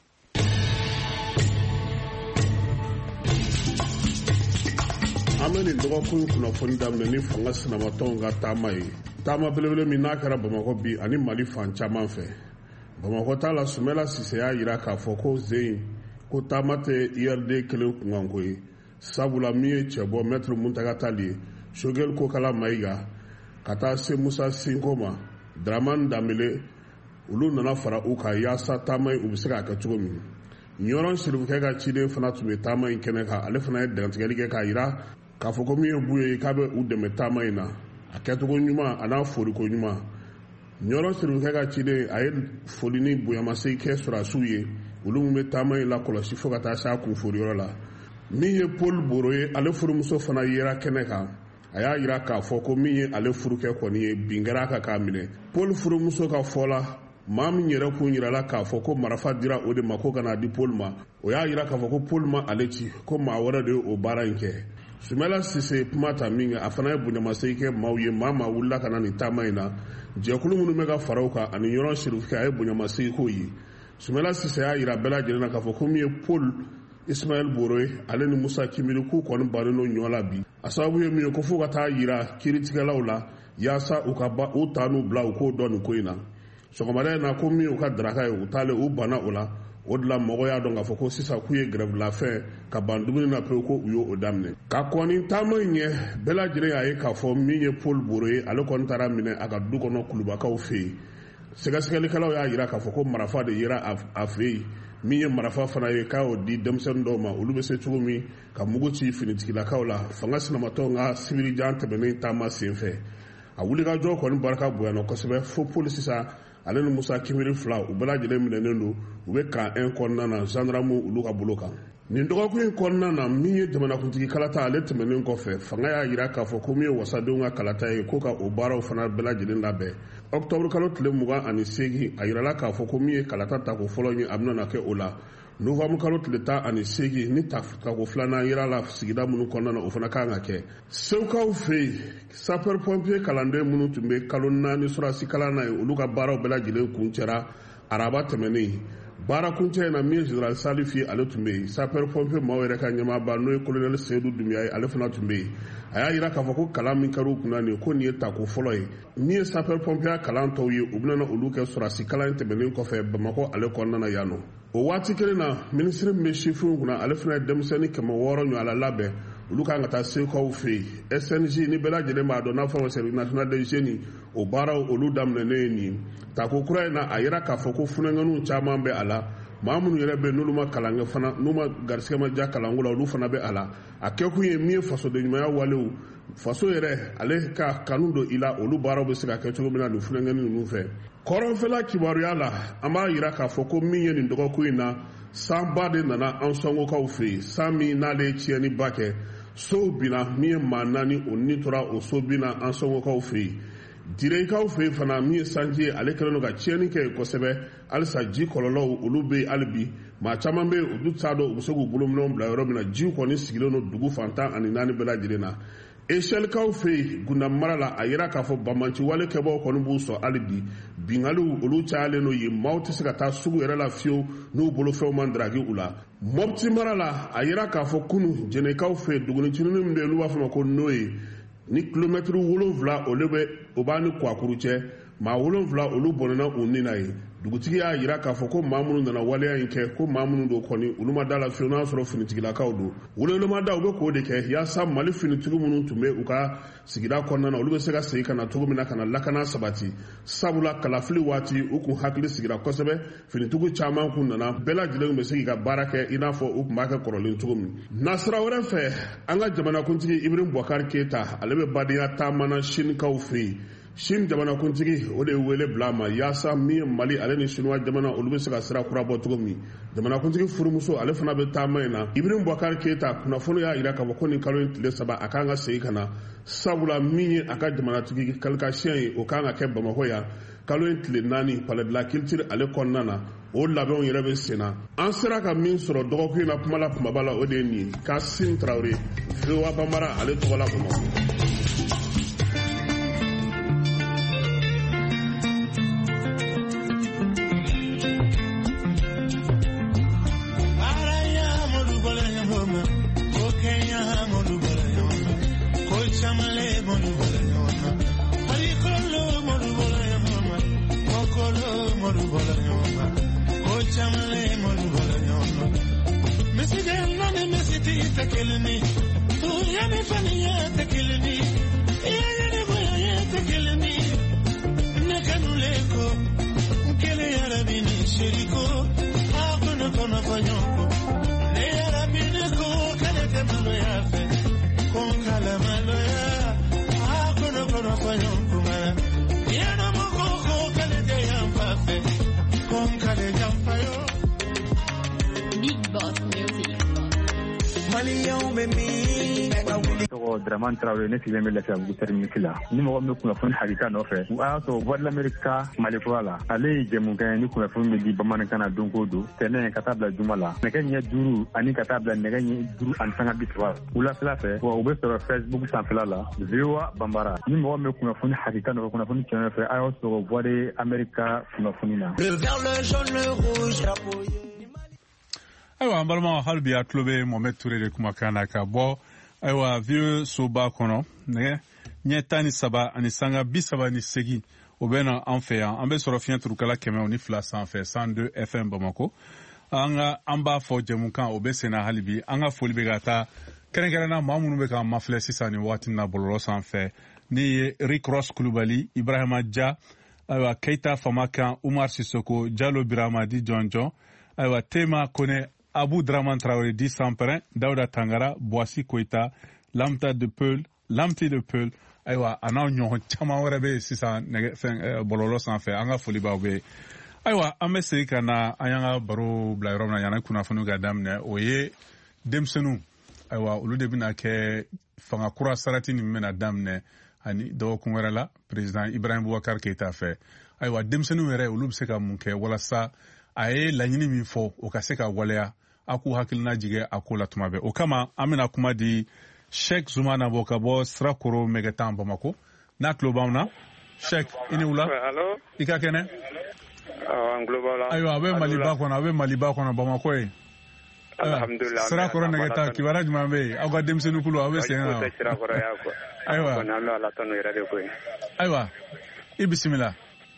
an bɛ nin dɔgɔkun kunnafoni daminɛ ni fanga sinamatɔnw ka taama ye taama belebele min n'a kɛra Bamako bi ani Mali fan caman fɛ Bamako ta la Sumala Sise y'a jira k'a fɔ ko Zeyin ko taama tɛ I R D kelen kunkanko ye sabula min ye cɛ bɔ Maître Muntaka Tall ye Choguel Kokala Mayiga ka taa se Musa Sinko ma Dramane Danbele olu nana fara u kan yaasa taama u bɛ se k'a kɛ cogo min Ɲɔrɔn Sirifukɛ ka ciden fana tun bɛ taama in kɛnɛ kan ale fana ye dantigɛli kɛ k'a jira k'a fɔ ko min ye bu ye k'a bɛ u dɛmɛ taama in na a kɛcogo ɲuman a n'a foriko ɲuman Ɲɔrɔn Sirifukɛ ka ciden a ye foli ni bonyamasegin kɛ sɔrɔdasiw ye olu min bɛ taama in la kɔlɔsi fo ka taa se a kunforiyɔrɔ la min ye Paul Boro ye ale furumuso fana yera kɛnɛ kan a y'a jira k'a fɔ ko min ye ale furukɛ kɔni ye bin kɛra a kan k'a minɛ Paul furumuso ka fɔ la maa min yɛrɛ kun yirala k'a fɔ ko marifa dira o de ma ko kana di Paul ma o y'a jira k'a fɔ ko Paul ma ale ci ko maa wɛrɛ de ye o baara in kɛ Sumala Sise kuma ta min kɛ a fana ye bonyamasegin kɛ maaw ye maa maa wulila ka na nin taama in na jɛkulu minnu bɛ ka fara u kan ani Ɲɔrɔn Sirifukɛ a ye bonyamasegin k'o ye Sumala Sise y'a jira bɛɛ lajɛlen na k'a fɔ ko min ye Paul Ismaël Boro ye ale ni Musa Kimiri k'u kɔni bannen don ɲɔ la bi a sababu ye min ye ko fo ka taa jira kiiritigɛlaw la yaasa u ka ba u ta n'u bila u k'o dɔn nin ko in na sɔgɔmada in na ko min y'u ka daraka ye u taalen u banna o la o de la mɔgɔ y'a dɔn k'a fɔ ko sisan k'u ye grève-la-faim ka ban dumuni na pewu ko u y'o daminɛ ka kɔni taama in ɲɛ bɛɛ lajɛlen y'a ye k'a fɔ min ye Paul Boro ye ale kɔni taara minɛ a ka du kɔnɔ kulubakaw fɛ yen sɛgɛsɛgɛlikɛlaw y'a jira k'a fɔ ko marifa de yera a fɛ yen min ye marifa fana ye k'a y'o di denmisɛnnin dɔw ma olu bɛ se cogo min ka mugu ci finitigilakaw la fanga sinamatɔw ka sibirijan tɛmɛnen taama sen fɛ a wulikajɔ kɔni barika bonyana kosɛbɛ fo Paul sisan ale ni Musa Kimiri fila u bɛɛ lajɛlen minɛnen don u bɛ kan un kɔnɔna na gendarme olu ka bolo kan nin dɔgɔkun in kɔnɔna na min ye jamanakuntigi kalata ale tɛmɛnen kɔfɛ fanga y'a jira k'a fɔ ko min ye wasadenw ka kalata ye ko ka o baaraw fana bɛɛ lajɛlen labɛn octobre kalo tile mugan ani seegin a jirala k'a fɔ ko min ye kalata tako fɔlɔ ye a bɛna kɛ o la novembre kalo tile tan ani seegin ni tako filanan yera la sigida minnu kɔnɔna na o fana kan ka kɛ sewukaw fɛ yen sapeur pompier kalanden minnu tun bɛ kalo naani sɔrɔdasi kalan na ye olu ka baaraw bɛɛ lajɛlen kun cɛra araba tɛmɛnen baara kuncɛ in na min ye général Salifu ale tun bɛ yen sapeur pompier maaw yɛrɛ ka ɲɛmaaba n'o ye colonel Seydou Doumbia ye ale fana tun bɛ yen a y'a jira k'a fɔ ko kalan min kɛra u kunna nin ye ko nin ye tako fɔlɔ ye min ye sapeur pompier kalan tɔw ye u bɛna olu kɛ sɔrɔdasi kalan tɛmɛnen kɔfɛ Bamako ale kɔnɔna na yan nɔ o waati kelen na minisiri min bɛ sifinw kunna ale fana ye denmisɛnnin kɛmɛ wɔɔrɔ ɲɔgɔn labɛn olu kan ka taa sewukaw fɛ yen S N J ni bɛɛ lajɛlen b'a dɔn n'a fɔ service national des jeunes o baaraw olu daminɛnen ye nin tako kura in na a yira k'a fɔ ko funɛŋɛniw caman bɛ a la maa minnu yɛrɛ bɛ n'olu ma kalan kɛ fana n'u ma garisigɛ ma diya kalanko la olu fana bɛ a la a kɛkun ye min ye fasodenɲumanya walew faso yɛrɛ ale ka kanu don i la olu baaraw bɛ se ka kɛ cogo min na nin funɛŋɛni ninnu fɛ kɔrɔnfɛla kibaruya la an b'a jira k'a fɔ ko min ye nin dɔgɔkun in na sanba de nana an sɔngokaw fɛ yen san min n'ale ye tiɲɛniba kɛ sow binna min ye maa naani o ni tora o so binna an sɔngokaw fɛ yen direkaw fe fana mi sanji ale kelen ka tiɲɛni kɛ kosɛbɛ alisa ji kɔlɔlɔw olu be alibi maa caman be u du t'a dɔn u be se k'u bolominɛw bila yɔrɔ min na jiw kɔni sigilen no dugu fantan ani naani bɛɛ lajɛlen na eselkaw fe gundamara la a yira k'a fɔ bamanci wale kɛbɔw kɔni b'u sɔn hali bi bingaliw olu cayalen no yen maaw tɛ se ka taa sugu yɛrɛ la fiyewu n'u bolofɛnw man daraki u la mɔpti mara la a yira k'a fɔ kunu jɛnɛkaw fe dugunicinin min be olu b'a fɔ ma ko n'o ye ni kilomɛtiri wolonfila olu bɛ o b'a ni kwakuru cɛ maa wolonfila olu bɔnɛna u ni na ye dugutigi y'a yira k'a fɔ ko maa minnu nana waleya in kɛ ko maa minnu don kɔni olu ma da la fiyewu n'a sɔrɔ finitigilakaw don welewelema u bɛ k'o de kɛ yaasa mali finitigi minnu tun bɛ u ka sigida kɔnɔna na olu bɛ se ka segin ka na cogo min na ka na lakana sabati sabula kalafili waati u kun hakili sigira kosɛbɛ finitigiw caman kun nana bɛɛ lajɛlen bɛ se k'i ka baara kɛ i n'a fɔ u kun b'a kɛ kɔrɔlen cogo min nasira wɛrɛ fɛ an ka jamanakuntigi Ibrahim Boubacar Keita ale bɛ badenya taamana sinikaw fɛ yen Shin jamanakuntigi o de wele bila ma yaasa min Mali ale ni Chinois jamana olu bɛ se ka sira kura bɔ cogo min jamanakuntigi furumuso ale fana bɛ taama in na Ibrahim Boubacar Keita kunnafoni y'a yira k'a fɔ ko nin kalo in tile saba a kan ka segin ka na sabula min ye a ka jamanatigi kalikasiyɛn ye o kan ka kɛ Bamakɔ yan kalo in tile naani Palais de la Culture ale kɔnɔna na o labɛnw yɛrɛ bɛ sen na an sera ka min sɔrɔ dɔgɔkun in na kuma la kumaba la o de ye nin ye Kassim Traoré V O A Banbara ale tɔgɔ la Bamakɔ. Draman Traoré ne sigilen bɛ lafiya bugu terminus la ni mɔgɔ min kunnafoni hakika nɔfɛ o y'a sɔrɔ Voix de l'Amérique Malikura la ale ye jɛmukan ye ni kunnafoni bɛ di bamanankan na don o don tɛnɛn ka taa bila juma la nɛgɛ ɲɛ duuru ani ka taa bila nɛgɛ ɲɛ duuru ani sanga bi saba wulafɛla fɛ wa u bɛ sɔrɔ Facebook sanfɛla la V O A Banbara ni mɔgɔ min kunnafoni hakika nɔfɛ kunnafoni tiɲɛ nɔfɛ a y'o sɔrɔ Voix de l'Amérique kunnafoni na. Ayiwa an balima hali bi a tulo bɛ Mohamed Touré de kumakan na ka bɔ ayiwa vieux soba kɔnɔ nɛgɛ ɲɛ tan ni saba ani sanga bi saba ni segin o bɛ na an fɛ yan an bɛ sɔrɔ fiɲɛ turukala kɛmɛ ni fila sanfɛ cent deux F M Bamako an ka an b'a fɔ jɛmukan o bɛ sen na hali bi an ka foli bɛ ka taa kɛrɛnkɛrɛnna maa minnu bɛ k'an mafilɛ sisan nin waati na bɔlɔlɔ sanfɛ ni ye Rick Ross Kulubali Ibrahima Dia ayiwa Keita Famakan Umar Sisoko Jalo Biramadi Jɔnjɔn ayiwa Tema Kone Abu Draman Traoré di Samprin, Daouda Tangara, Boissy Koita, Lamta de Peul, Lamti de Peul, ayiwa a n'aw ɲɔgɔn caman wɛrɛ bɛ sisan nɛgɛ fɛn bɔlɔlɔ sanfɛ an ka foli b'aw bɛ ayiwa an bɛ segin ka na an y'an ka baro bila yɔrɔ min na yanni kunnafoniw ka daminɛ o ye denmisɛnninw ayiwa olu de bɛna kɛ fanga kura sarati nin bɛna daminɛ ani dɔgɔkun wɛrɛ la président Ibrahim Boubacar Keita fɛ ayiwa denmisɛnninw yɛrɛ olu bɛ se ka mun kɛ walasa a ye laɲini min fɔ o ka se ka waleya a k'u hakilina jigin a ko la tuma bɛɛ o kama an bɛna kuma di Sheikh Zumana bɔ ka bɔ Sirakoro Mɛgɛtan Bamako n'a tulo b'anw na Sheikh i ni wula i ka kɛnɛ ayiwa a bɛ Maliba kɔnɔ a bɛ Maliba kɔnɔ Bamako ye Sirakoro Mɛgɛtan kibaruya jumɛn bɛ yen aw ka denmisɛnnin kulu aw bɛ sen na ayiwa ayiwa i bisimila.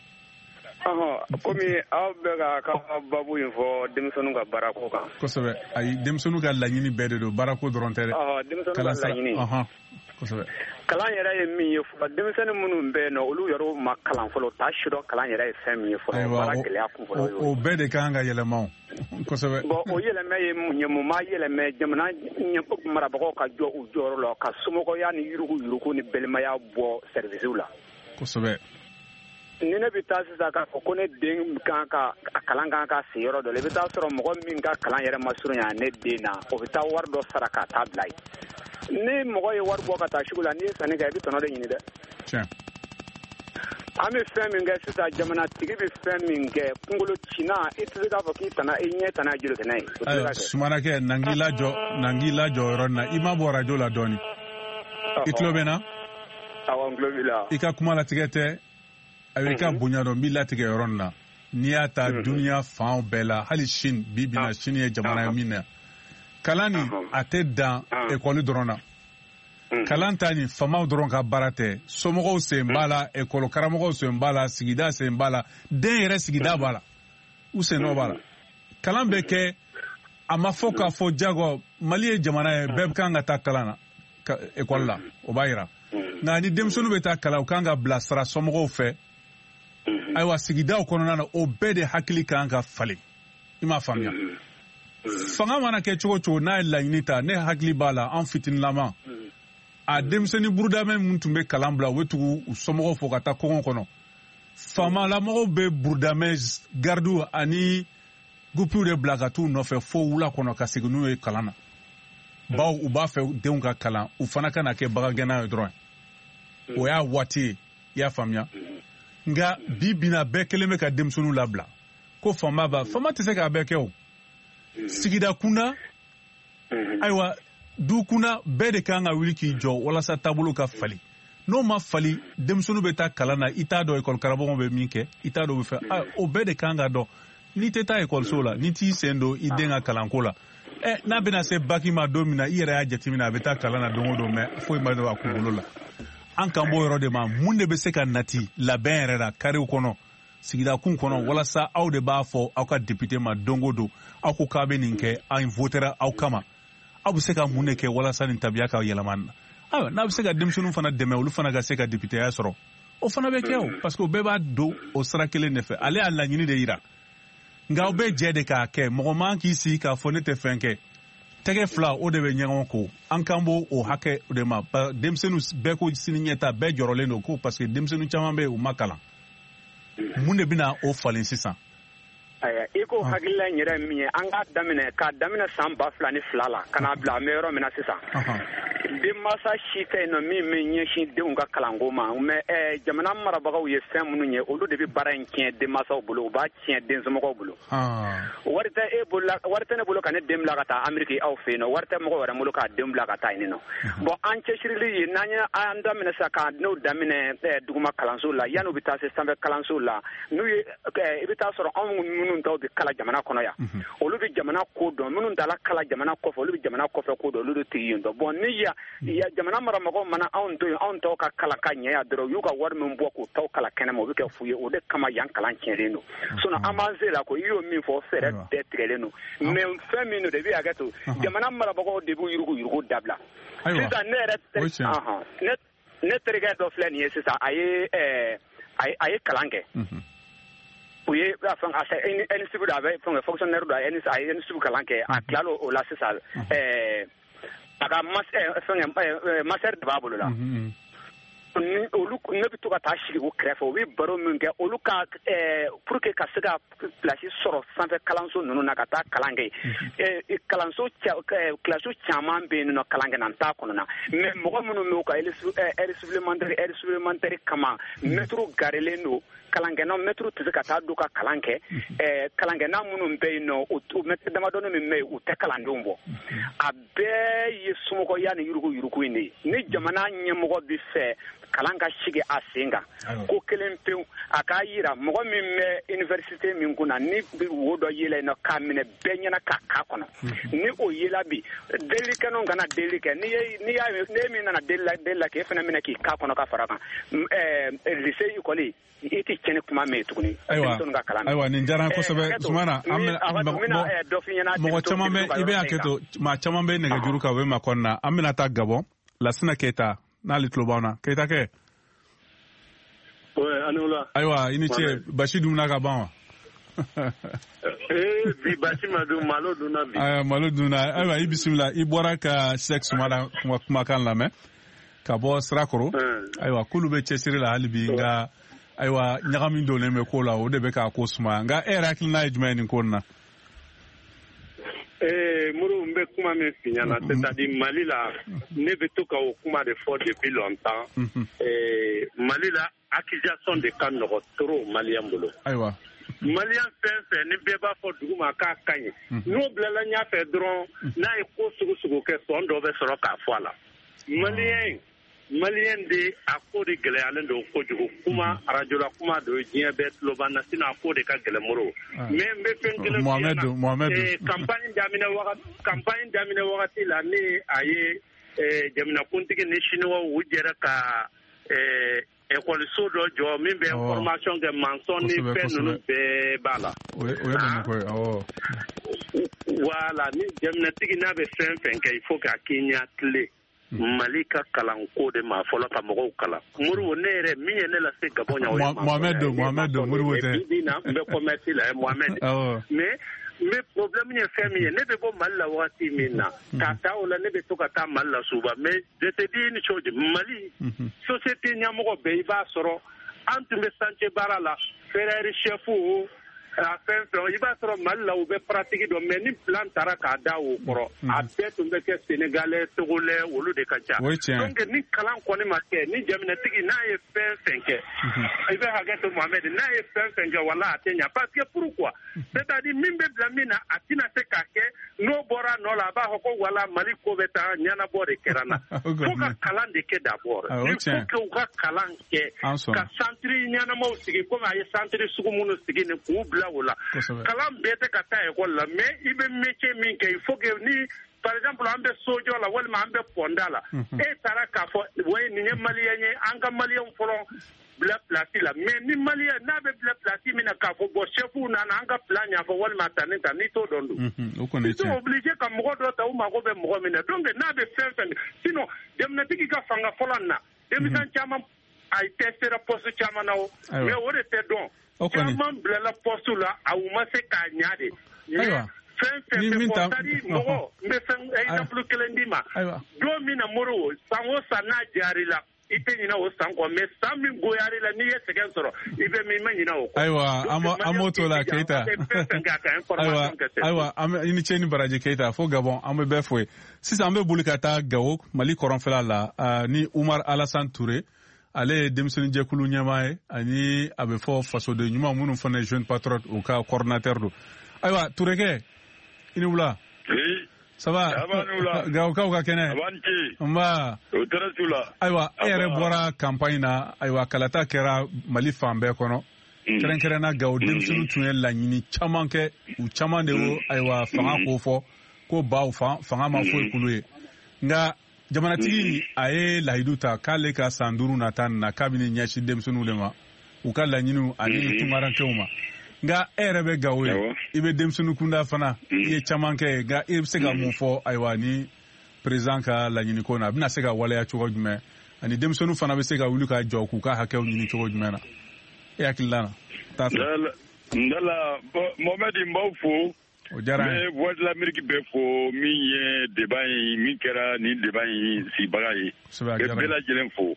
Komi aw bɛ ka ka babu in fɔ denmisɛnninw ka baarako kan. Kosɛbɛ ayi denmisɛnninw ka laɲini bɛɛ de don baarako dɔrɔn tɛ dɛ. Ɔhɔ denmisɛnninw ka laɲini. Ɔhɔn kosɛbɛ. Kalan yɛrɛ ye min ye fɔlɔ denmisɛnnin minnu bɛ yen nɔ olu yɛrɛ ma kalan fɔlɔ t'a sidɔn kalan yɛrɛ ye fɛn min ye fɔlɔ baara gɛlɛya kun fɔlɔ ye. O bɛɛ de kan ka yɛlɛma o kosɛbɛ. Bon o yɛlɛmɛ ye mun ye mun m'a yɛlɛmɛ jamana marabagaw ka jɔ u jɔyɔrɔ la ka somɔgɔya ni yurugu yurugu ni balimaya bɔ servisiw la. Kosɛbɛ. Ni ne bɛ taa sisan k'a fɔ ko ne den kan ka a kalan kan ka se yɔrɔ dɔ la i bɛ taa sɔrɔ mɔgɔ min ka kalan yɛrɛ ma surunya ne den na o bɛ taa wari dɔ sara ka taa bila ye ni mɔgɔ ye wari bɔ ka taa sugu la n'i ye sanni kɛ i bɛ tɔnɔ de ɲini dɛ. an bɛ fɛn min kɛ sisan jamanatigi bɛ fɛn min kɛ kunkolo cina i tɛ se k'a fɔ k'i tana i ɲɛ tana joli kɛnɛ ye. Sumana kɛ nangi lajɔ nangi lajɔ yɔrɔ na i ma bɔ radio la dɔɔni. I tulo bɛ na? Awɔ n tulo b'i la. I ka kuma latigɛ tɛ ayi i ka bonya dɔn n b'i latigɛ yɔrɔ na. N'i y'a ta duniya fan bɛɛ la hali Chine bi bi na Chine ye jamana ye min na. Kalan nin a tɛ dan école dɔrɔn na. Kalan ta ni famaw dɔrɔn ka baara tɛ somɔgɔw sen b'a la école karamɔgɔw sen b'a la sigida sen b'a la den yɛrɛ sigida b'a la u sen nɔ b'a la kalan bɛ kɛ a ma fɔ k'a fɔ jago Mali ye jamana ye bɛɛ kan ka taa kalan na école la o b'a yira nka ni denmisɛnninw bɛ taa kalan u kan ka bilasira somɔgɔw fɛ ayiwa sigidaw kɔnɔna na o bɛɛ de hakili kan ka falen i m'a faamuya fanga mana kɛ cogo cogo n'a ye laɲini ta ne hakili b'a la an fitinilama a denmisɛnnin burudamɛ minnu tun bɛ kalan bila u bɛ tugu u somɔgɔw fɔ ka taa kɔngɔ kɔnɔ faamalamɔgɔw bɛ burudamɛ gardiw ani gupiw de bila ka t'u nɔfɛ fo wula kɔnɔ ka segin n'u ye kalan na bawo u b'a fɛ denw ka kalan u fana ka na kɛ bagangɛnna ye dɔrɔn o y'a waati ye i y'a faamuya nka bi bi na bɛɛ kelen bɛ ka denmisɛnninw labila ko faama b'a faama tɛ se k'a bɛɛ kɛ o sigida kunda ayiwa du kunna bɛɛ de kan ka wuli k'i jɔ walasa taabolo ka fali n'o ma fali denmisɛnninw bɛ taa kalan na i t'a dɔn école karamɔgɔ bɛ min kɛ i t'a dɔn o bɛ fɛ o bɛɛ de kan ka dɔn n'i tɛ taa école la n'i t'i sen don i den ka kalanko la ɛ n'a bɛna se baki ma don min na i yɛrɛ y'a jateminɛ a bɛ taa kalan na don o don mɛ foyi ma don a kunkolo la an kan b'o yɔrɔ de ma mun de bɛ se ka nati labɛn yɛrɛ la kariw kɔnɔ sigidakun kɔnɔ walasa aw de b'a fɔ aw ka député ma don o don aw ko k'a bɛ nin kɛ an votera aw kama aw bɛ se ka mun de kɛ walasa nin tabiya ka yɛlɛma na ayiwa n'a bɛ se ka denmisɛnninw fana dɛmɛ olu fana ka se ka députéya sɔrɔ o fana bɛ kɛ o parce que o bɛɛ b'a don o sira kelen de fɛ ale y'a laɲini de yira nka aw bɛɛ jɛ de k'a kɛ mɔgɔ man k'i sigi k'a fɔ ne tɛ fɛn kɛ tɛgɛ fila o de bɛ ɲɔgɔn ko an kan b'o o hakɛ de ma denmisɛnninw bɛɛ ko sini ɲɛta bɛɛ jɔrɔlen don ko parce que denmisɛnninw caman bɛ yen u ma kalan mun de bɛna o falen sisan. Aya i ko hakilila in yɛrɛ min ye an k'a daminɛ k'a daminɛ san ba fila ni fila la ka n'a bila an bɛ yɔrɔ min na sisan denmansa si tɛ yen nɔ min bɛ ɲɛsin denw ka kalanko ma mɛ jamana marabagaw ye fɛn minnu ye olu de bɛ baara in tiɲɛ denmansaw bolo u b'a tiɲɛ densomɔgɔw bolo wari tɛ e bolo wari tɛ ne bolo ka ne den bila ka taa Ameriki aw fɛ yen nɔ wari tɛ mɔgɔ wɛrɛ bolo k'a den bila ka taa yen nɔ bon an cɛsirili ye n'an ye an daminɛ sisan ka n'o daminɛ duguma kalanso la yan'u bɛ taa se sanfɛ kalanso la n'u ye i bɛ taa sɔrɔ anw minnu taw bɛ kala jamana kɔnɔ yan olu bɛ jamana ko dɔn minnu dala kala jamana kɔfɛ olu bɛ jamana kɔfɛ ko dɔn olu de tɛ yen dɔn bon ni ya ya jamana maramɔgɔw mana anw to yen anw taw ka kala ka ɲɛ yan dɔrɔn u y'u ka wari min bɔ k'u taw kala kɛnɛ ma o bɛ kɛ fu ye o de kama yan kalan tiɲɛlen don sinon an b'an se la ko i y'o min fɔ fɛɛrɛ bɛɛ tigɛlen don mais fɛn min don de bɛ hakɛ to jamana marabagaw de b'u yurugu yurugu dabila sisan ne yɛrɛ ne ne terikɛ dɔ filɛ nin ye sisan a ye a ye kalan kɛ u ye fɛn a N S B da a bɛ fɛn fonctionnaire da a ye N S B kalan kɛ a tilala o la sisan ɛɛ a ka fɛn master de b'a bolo la ni olu ne bɛ to ka taa sigi u kɛrɛfɛ u bɛ baro min kɛ olu ka pour que ka se ka place sɔrɔ sanfɛ kalanso ninnu na ka taa kalan kɛ kalanso kilasi caman bɛ yen nɔ kalan kɛ na n t'a kɔnɔ na mais mɔgɔ minnu bɛ u ka heure supplémentaire heure supplémentaire kama mɛtiriw garelen don kalankɛna mɛtiriw tɛ se ka taa don ka kalan kɛ kalankɛna minnu bɛ yen nɔ o mɛtiri damadɔni min bɛ yen u tɛ kalandenw bɔ a bɛɛ ye somɔgɔya ni yurugu yurugu in de ye ni jamana ɲɛmɔgɔ bɛ fɛ kalan ka sigi a sen kan ko kelen pewu a k'a yira mɔgɔ min bɛ université min kunna ni wo dɔ yela yen nɔ k'a minɛ bɛɛ ɲɛna k'a k'a kɔnɔ ni o yela bi delikɛnɛw kana deli kɛ ni ni y'a ne min nana deli la deli la k'e fana minɛ k'i k'a kɔnɔ ka fara kan lycée école i tɛ tiɲɛ kuma mɛn tuguni ayiwa nin diyara n ye kosɛbɛ Sumana mɔgɔ caman bɛ i bɛ hakɛ to maa caman bɛ nɛgɛjuru kan u bɛ makɔni na an bɛna taa Gabɔn Lasina Keyita n'ale tulo b'anw na Keyita kɛ ayiwa i ni ce basi dunna ka ban wa bi basi ma dun malo dunna bi ayiwa malo dunna ayiwa i bisimila i bɔra ka Sheikh Sumana kumakan lamɛn ka bɔ Sirakɔrɔ ayiwa k'olu bɛ cɛsiri la hali bi nka ayiwa ɲagami donnen bɛ ko la o de bɛ k'a ko sumaya nka e yɛrɛ hakilina ye jumɛn ye nin ko in na Eh, Moro mbe kuma min fiɲana, c'est-à-dire Mali la, ne bɛ to ka o kuma de fɔ depuis longtemps. Eh, Mali la, accusation de ka nɔgɔ trop Malien bolo. Ayiwa. Malien fɛn fɛn ni bɛɛ b'a fɔ dugu ma k'a ka ɲi. N'o bilala ɲɛfɛ dɔrɔn, n'a ye ko sugu sugu kɛ, sɔn dɔ bɛ sɔrɔ k'a fɔ a la. Malien Malien de a ko de gɛlɛyalen don kojugu. Kuma radio la kuma don diɲɛ bɛɛ tulo b'an na, sinon a ko de ka gɛlɛn Moro. Mais n bɛ fɛn kelen f'i ɲɛna. Mohamed campagne daminɛ wagati campagne daminɛ wagati la ni a ye jamanakuntigi ni chinois u jɛra ka école-so dɔ jɔ min bɛ formation kɛ maçon ni fɛn ninnu bɛɛ b'a la. O ye Bamakɔ ye, awɔ. Voilà, ni jamanatigi n'a bɛ fɛn fɛn kɛ il faut k'a k'i ɲɛ tile. Mali ka kalanko de ma fɔlɔ ka mɔgɔw kalan. Moribo ne yɛrɛ min ye ne lase Gabon yan o ye Mohamed Mohamed Moribo tɛ. Bi na n bɛ commerce la Mohamed. Mais mais problème ye fɛn min ye ne bɛ bɔ Mali la wagati min na ka taa o la ne bɛ to ka taa Mali la suba mais je te dis une chose Mali société ɲɛmɔgɔ bɛɛ i b'a sɔrɔ an tun bɛ chantier baara la frère chef a fɛn fɛn i b'a sɔrɔ Mali la u bɛ pratique dɔn mais ni plan taara k'a da o kɔrɔ a bɛɛ tun bɛ kɛ Sénégalais Togolais olu de ka ca donc ni kalan kɔni ma kɛ ni jamanatigi n'a ye fɛn fɛn kɛ i bɛ hakɛ to Mohamed n'a ye fɛn fɛn kɛ wala a tɛ ɲa parce que pourquoi c'est-à-dire min bɛ bila min na a tɛna se k'a kɛ n'o bɔra nɔ la a b'a fɔ ko wala Mali ko bɛ taa ɲɛnabɔ de kɛra na fo ka kalan de kɛ d'abord il faut que u ka kalan kɛ ka centre ɲɛnamaw sigi comme a ye centre sugu minnu sigi ni k'u bila o la kalan bɛɛ tɛ ka taa école la mais i bɛ métier min kɛ il faut que ni par exemple an bɛ sojɔ la walima an bɛ pɔnda la e taara k'a fɔ ouais nin ye maliyɛn ye an ka maliyɛnw fɔlɔ bila place la mais ni maliyɛn n'a bɛ bila place min na k'a fɔ bon chefw nana an ka plan ɲɛfɔ walima ta ni ta n'i t'o dɔn dun ils sont obligés ka mɔgɔ dɔ ta u mago bɛ mɔgɔ min na donc n'a bɛ fɛn fɛn sinon jamanatigi ka fanga fɔlɔ na denmisɛn caman a testera poste caman na o mais o de tɛ dɔn caman bilala poste la a u ma se k'a ɲa de fɛn fɛn bɛ fɔ c'est-à-dire mɔgɔ n bɛ fɛn exemple kelen d'i ma don min na Moro san o san n'a jaar'i la i tɛ ɲinɛ o san kɔ mais san min goyar'i la n'i ye sɛgɛn sɔrɔ i bɛ min i ma ɲinɛ o kɔ. Ayiwa an m'o to la Keita ayiwa ayiwa i ni ce ni baraji Keita fo Gabon an bɛ bɛɛ fo ye sisan an bɛ boli ka taa Gawo Mali kɔrɔnfɛla la ni Umar Alassane Touré ale ye denmisɛnnin jɛkulu ɲɛmaa ye ani a bɛ fɔ fasoden ɲuman minnu fana ye jeune patriote u ka coordinateur don ayiwa Tourékɛ i ni wula ça va Gawokaw ka kɛnɛ nba ayiwa e yɛrɛ bɔra campagne na ayiwa kalata kɛra Mali fan bɛɛ kɔnɔ kɛrɛnkɛrɛnna Gawo denmisɛnninw tun ye laɲini caman kɛ u caman de y'o ayiwa fanga ko fɔ ko baw fanga ma foyi k'olu ye nka jamanatigi a ye layidu ta k'ale ka san duuru nata na k'a bɛ ɲɛsin denmisɛnninw de ma u ka laɲiniw ani tungarankew ma nka e yɛrɛ bɛ Gawo ye i bɛ denmisɛnnin kunda fana i ye caman kɛ nka i bɛ se ka mun fɔ ayiwa ni président ka laɲini ko na a bɛna se ka waleya cogo jumɛn ani denmisɛnninw fana bɛ se ka wuli ka jɔ k'u ka hakɛw ɲini cogo jumɛn na e hakilila na taa fɛ. Ndala Mohamed n b'aw fo. O diyara n ye. N bɛ Voix de l'Amérique bɛɛ fo min ye débat in min kɛra nin débat in sigibaga ye. Kosɛbɛ a diyara n ye. Ka bɛɛ lajɛlen fo.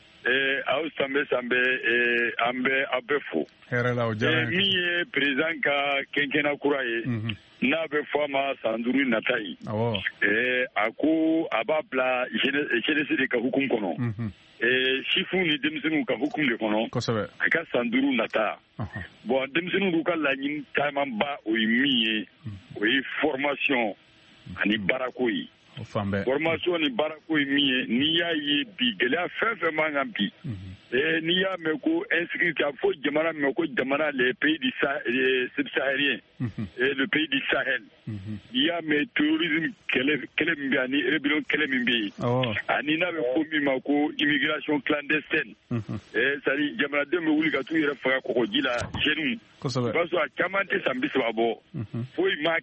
Aw sanbɛ sanbɛ an bɛ aw bɛɛ fo. Hɛrɛ la o diyara n ye. Min ye président ka kɛnkɛnna kura ye n'a bɛ fɔ a ma san duuru nata ye. Awɔ. A ko a b'a bila jeunesse de ka hukumu kɔnɔ. Sifu ni denmisɛnninw ka hukumu de kɔnɔ. Kosɛbɛ. A ka san duuru nata. Bon denmisɛnninw ka laɲini camanba o ye min ye o ye formation ani baarako ye. O fan bɛɛ. Formation ni baarako ye min ye n'i y'a ye bi gɛlɛya fɛn fɛn man kan bi. N'i y'a mɛn ko insécurité a fɔ jamana mɛn ko jamana les pays du subsahélien le pays du Sahel. N'i y'a mɛn terrorisme kɛlɛ kɛlɛ min bɛ yen ani rébellion kɛlɛ min bɛ yen ani n'a bɛ fɔ min ma ko immigration clandestine. C'est-à-dire jamanadenw bɛ wuli ka t'u yɛrɛ faga kɔgɔji la jeunes. Kosɛbɛ. I b'a sɔrɔ a caman tɛ san bi saba bɔ. Foyi m'a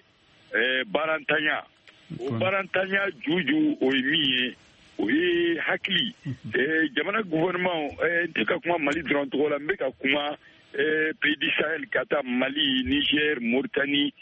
kɛ baarantanya. O baarantanya juju o ye min ye o ye hakili jamana gouvernement n tɛ ka kuma Mali dɔrɔn tɔgɔ la n bɛ ka kuma pays du Sahel ka taa Mali Niger Mauritanie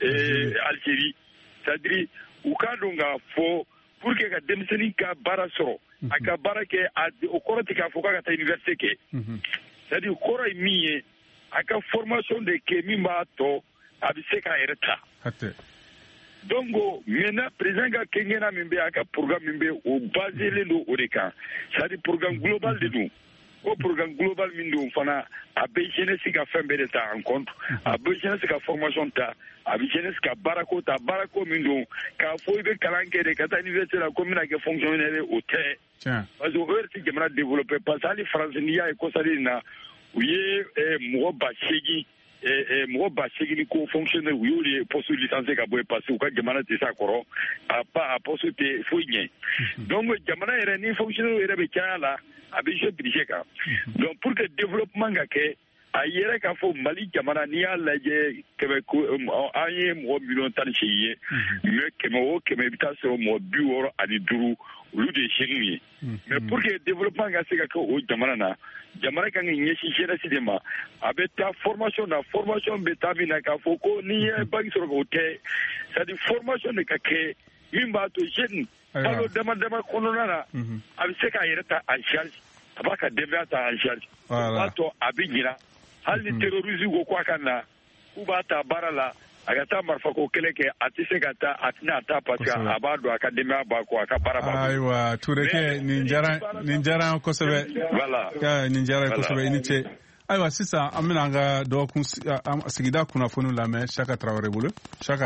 Algérie c'est-à-dire u k'a dɔn k'a fɔ pour que ka denmisɛnnin ka baara sɔrɔ a ka baara kɛ o kɔrɔ tɛ k'a fɔ k'a ka taa université kɛ c'est-à-dire kɔrɔ ye min ye a ka formation de kɛ min b'a tɔ a bɛ se k'a yɛrɛ ta donc maintenant président ka kengena min be aka programme min be o basé le do o de kan c'est dire programme global de nous au programme global min do fana a be jeunesse ka femme be ta en compte a be jeunesse ka formation ta a be jeunesse ka barako ta barako min do ka fo be kalanke de kata université la commune ke fonctionnaire au té parce que heure si jamana développer parce que ali france ni ya ko sali na uye mo ba shegi e mo ba shegi ni ko fonctionnaire uye poste licencié ka boy parce que jamana te sa koro a pas a poste te foyne donc jamana era ni fonctionnaire era be kala abi je budget ka donc pour que développement ga ke a yɛrɛ k'a fɔ Mali jamana n'i y'a lajɛ kɛmɛ an ye mɔgɔ miliyɔn tan ni seegin ye mais kɛmɛ o kɛmɛ i bɛ taa sɔrɔ mɔgɔ bi wɔɔrɔ ani duuru olu de ye seegin ye mais pour que développement ka se ka kɛ o jamana na jamana kan ka ɲɛsin jeunesse de ma a bɛ taa formation na formation bɛ taa min na k'a fɔ ko n'i ye bac sɔrɔ k'o kɛ c'est à dire formation de ka kɛ min b'a to jeune kalo dama dama kɔnɔna na a bɛ se k'a yɛrɛ ta en charge a b'a ka denbaya ta en charge o b'a to a bɛ ɲina hali terrorisme ko kwa kana u b'a ta baara la a ka taa marifa ko kɛlɛ kɛ a tɛ se ka taa a tɛna taa parce que a b'a dɔn a ka denbaya b'a kɔ a ka baara b'a kɔ. Ayiwa Turekɛ nin diyara nin diyara kosɛbɛ nin diyara kosɛbɛ i ni ce ayiwa sisan an bɛna an ka dɔgɔkun sigida kunnafoniw lamɛn Saka Tarawele bolo Saka.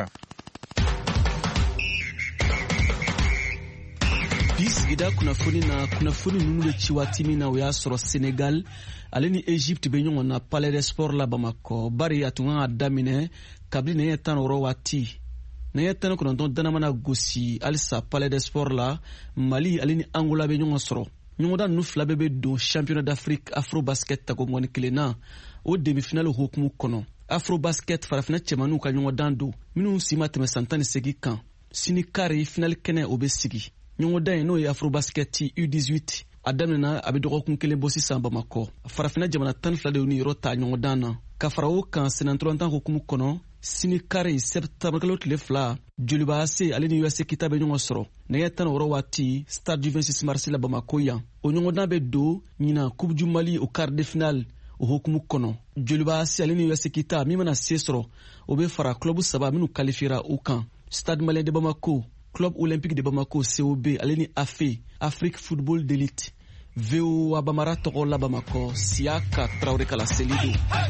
Bi sigida kunnafoni na kunnafoni ninnu de ci waati min na o y'a sɔrɔ Senegal ale ni Egypte bɛ ɲɔgɔn na Palais des Sports la Bamakɔ bari a tun kan ka daminɛ kabini nɛgɛ tan ni wɔɔrɔ waati nɛgɛ tan ni kɔnɔntɔn dana mana gosi halisa Palais des Sports la Mali ale ni Angola bɛ ɲɔgɔn sɔrɔ ɲɔgɔndan ninnu fila bɛɛ bɛ don championnat d'Afrique Afrobasket tako mɔni kelen na o demi-finale hukumu kɔnɔ Afrobasket farafinna cɛmanninw ka ɲɔgɔndan don minnu si ma tɛmɛ san tan ni seegin kan sini kari finale kɛnɛ o bɛ sigi ɲɔgɔndan in n'o ye Afrobasket U dix-huit a daminɛna a bɛ dɔgɔkun kelen bɔ sisan Bamakɔ farafinna jamana tan ni fila de y'u ni yɔrɔ ta ɲɔgɔndan na ka fara o kan senatɔlɔntan hukumu kɔnɔ sini kari septembre kalo tile fila joliba ase ale ni U S Kita bɛ ɲɔgɔn sɔrɔ nɛgɛ tan ni wɔɔrɔ waati stade du vingt-six mars la Bamakɔ yan o ɲɔgɔndan bɛ don ɲina coupe du Mali o quart de finale o hukumu kɔnɔ joliba ase ale ni U S Kita min mana se sɔrɔ o bɛ fara club saba minnu qualifiera u kan stade malien de Bamako club olympique de Bamako C O B ale ni A F E Afrique football d'élite V O A Bamara tɔgɔ la Bamakɔ Siaka Traoré Kala Selido.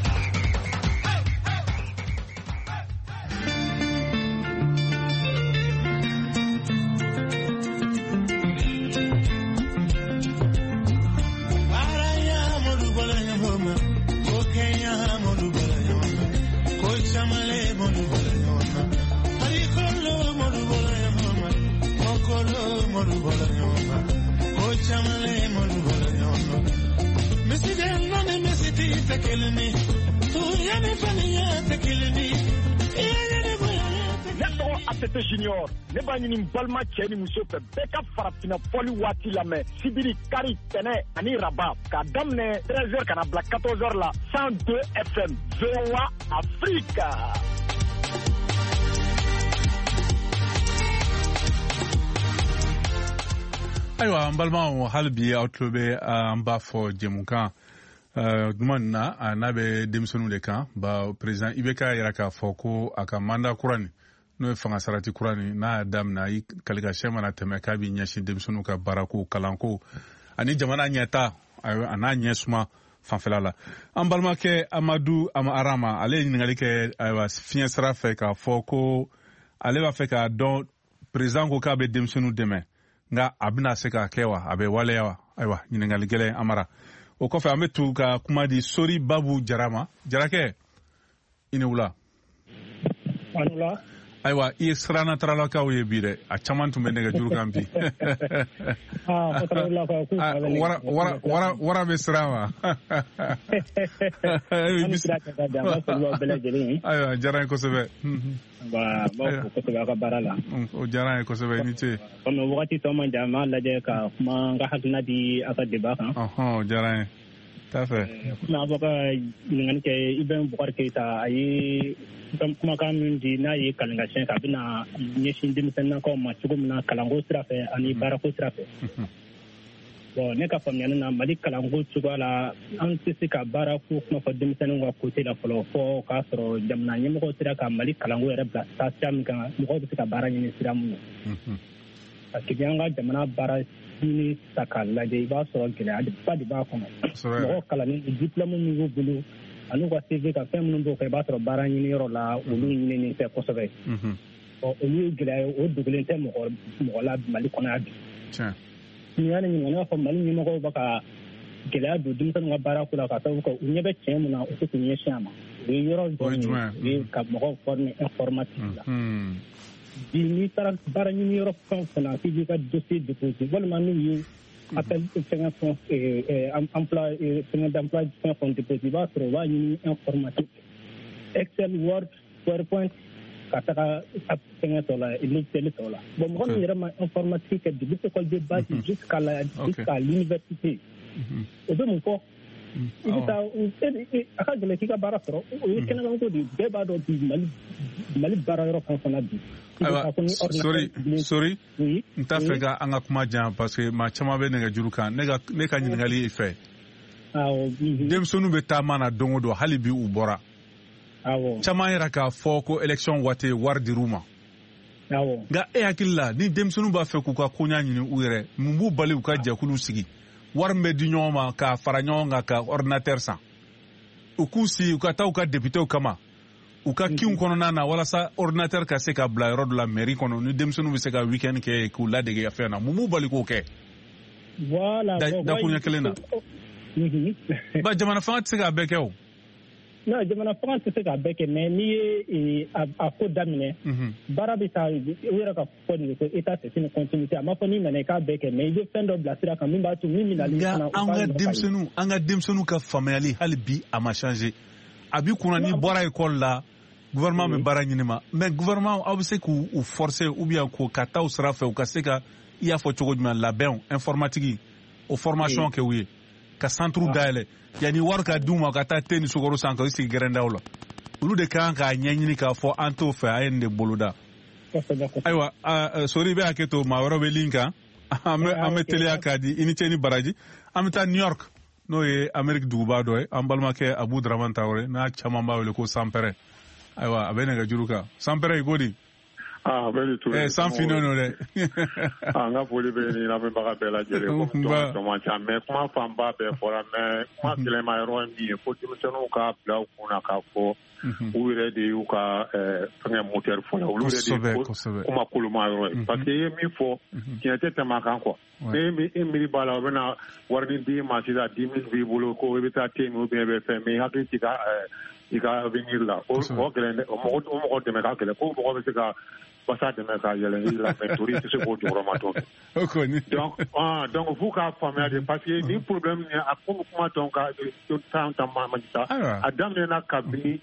Junior ne b'a ɲini balima cɛ ni muso fɛ bɛɛ ka farafinna fɔli waati lamɛn sibiri kari tɛnɛ ani raba k'a daminɛ treize heures kana bila quatorze heures la cent deux F M V O A Afrique. Ayiwa an balimaw hali bi aw tulo bɛ an b'a fɔ jɛmukan duman na n'a bɛ denmisɛnninw de kan ba président I B K yɛrɛ k'a fɔ ko a ka mandat kura nin n'o ye fanga sarati kura nin n'a y'a daminɛ i kalikasiyɛn mana tɛmɛ k'a bɛ ɲɛsin denmisɛnninw ka baarako kalanko ani jamana ɲɛta a n'a ɲɛ suma fanfɛla la an balimakɛ Amadu Arama ale ye ɲininkali kɛ ayiwa fiɲɛ sira fɛ k'a fɔ ko ale b'a fɛ k'a dɔn président ko k'a bɛ denmisɛnninw dɛmɛ nka a bɛna se k'a kɛ wa a bɛ waleya wa ayiwa ɲininkali gɛlɛn Amara o kɔfɛ an bɛ tugu ka kuma di Sori Babu Jara ma Jarakɛ i ni wula. Ayiwa i ye siranna taralakaw ye bi dɛ a caman tun bɛ nɛgɛjuru kan bi wara bɛ siran ma ayiwa diyara n ye kosɛbɛ o diyara n ye kosɛbɛ i ni ce wagati tɔ man jan an b'a lajɛ ka kuma n ka hakilina di a ka débat kan o diyara n ye t'a fɛ komi a fɔ ka ɲininkali kɛ Ibɛn Bukari Keyita a ye kumakan min di n'a ye kalankasiyɛn a bɛna ɲɛsin denmisɛnninakaw ma cogo min na kalanko sira fɛ ani baarako sira fɛ bon ne ka faamuyali na Mali kalanko cogoya la an tɛ se ka baara ko kuma fɔ denmisɛnninw ka côté la fɔlɔ fɔ k'a sɔrɔ jamana ɲɛmɔgɔw sera ka Mali kalanko yɛrɛ bila sira min kan mɔgɔw bɛ se ka baara ɲini sira mun na parce que an ka jamana baara ɲini ta k'a lajɛ i b'a sɔrɔ gɛlɛyaba de b'a kɔnɔ mɔgɔw kalannen diplôme min b'u bolo an'u ka C V ka fɛn minnu b'o kɛ i b'a sɔrɔ baara ɲini yɔrɔ la olu ɲinini tɛ kosɛbɛ ɔ olu ye gɛlɛya ye o dogolen tɛ mɔgɔ mɔgɔ la Mali kɔnɔ yan bi nin y'a ɲininka n'a fɔ Mali ɲɛmɔgɔw bɛ ka gɛlɛya don denmisɛnninw ka baara ko la ka sababu kɛ u ɲɛ bɛ tiɲɛ mun na u tɛ k'u ɲɛsin a ma o ye yɔrɔ dɔ ye o ye ka mɔgɔw former informatique la bi n'i taara baara ɲini yɔrɔ fɛn o fɛn na k'i b'i ka dossier déposer walima n'u ye appel fɛngɛ fɛn emploi fɛngɛ d'emploi fɛn fɛn déposer i b'a sɔrɔ u b'a ɲini informatique Excel Word PowerPoint ka taga fɛngɛ tɔ la logiciel tɔ la bon mɔgɔ min yɛrɛ ma informatique kɛ depuis école de base jusqu'à la jusqu'à l'université o bɛ mun fɔ i bɛ taa a ka gɛlɛn k'i ka baara sɔrɔ o ye kɛnɛkanko de bɛɛ b'a dɔn bi Mali Mali baara yɔrɔ fɛn fana bi ayiwa sori sori n t'a fɛ ka an ka kuma jan parce que maa caman bɛ nɛgɛjuru kan ne ka ne ka ɲininkali i fɛ denmisɛnninw bɛ taama na don o don hali bi u bɔra caman yɛrɛ k'a fɔ ko élection waati wari dir'u ma nka e hakili la ni denmisɛnninw b'a fɛ k'u ka koɲa ɲini u yɛrɛ mun b'u bali u ka jɛkulu sigi wari min bɛ di ɲɔgɔn ma k'a fara ɲɔgɔn kan ka ordinateur san u k'u si u ka taa u ka députéw kama u ka kiw kɔnɔna na walasa ordinateur ka se ka bila yɔrɔ dɔ la mairie kɔnɔ ni denmisɛnninw bɛ se ka week-end kɛ k'u ladege fɛn na mun b'u bali k'o kɛ dakuruɲɛ kelen na ba jamana fanga tɛ se k'a bɛɛ kɛ o non jamana fanga tɛ se k'a bɛɛ kɛ mais n'i ye a ko daminɛ baara bɛ taa u yɛrɛ ka fɔ de ko état c'est une continuité a ma fɔ n'i nana i k'a bɛɛ kɛ mais i bɛ fɛn dɔ bila sira kan min b'a to min bɛ nali fana an ka denmisɛnninw an ka denmisɛnninw ka faamuyali hali bi a ma changer a b'i kunna n'i bɔra école la gouvernement bɛ baara ɲini ma mais gouvernement aw bɛ se k'u forcer ou bien ko ka taa u sira fɛ u ka se ka i y'a fɔ cogo jumɛn labɛnw informatique o formation kɛ u ye ka centre dayɛlɛ yanni wari ka d'u ma ka taa te ni sukaro san ka i sigi gɛrɛndaw la olu de kan k'a ɲɛɲini k'a fɔ an t'o fɛ a ye nin de boloda ayiwa sori i bɛ hakɛ to maa wɛrɛ bɛ ligne kan an bɛ teliya k'a di i ni ce ni baraji an bɛ taa New York n'o ye Amérique duguba dɔ ye an balimakɛ Abu Dramane Traoré n'a caman b'a wele ko Sanpɛrɛ ayiwa a bɛ nɛgɛjuru kan Sanpɛrɛ i ko di ah bɛɛ tu eh san fino no dɛ ah nga foli bɛ ni na bɛ baga bɛɛ lajɛlen ko tɔn tɔn ca mais kuma fanba bɛɛ fɔra mais kuma gɛlɛma yɔrɔ min ye fo denmisɛnninw ka bila u kunna k'a fɔ u yɛrɛ de y'u ka fɛngɛ moteur fɔlɔ olu yɛrɛ de ye kuma koloma yɔrɔ ye parce que i ye min fɔ tiɲɛ tɛ tɛmɛ a kan quoi mais e miiri b'a la u bɛna wari di ma sisan dix mille b'i bolo ko i bɛ taa te min ou bien i bɛ fɛn mais i hakili t'i ka i ka avenir la o gɛlɛn o mɔgɔ dɛmɛ ka gɛlɛn ko mɔgɔ bɛ se ka basa dɛmɛ ka yɛlɛn i la mais tori tɛ se k'o jɔyɔrɔ ma dɔn donc ah donc f'u k'a faamuya de parce que ni problème ni a ko kuma dɔn ka tan tan ma ma ta a daminɛna kabini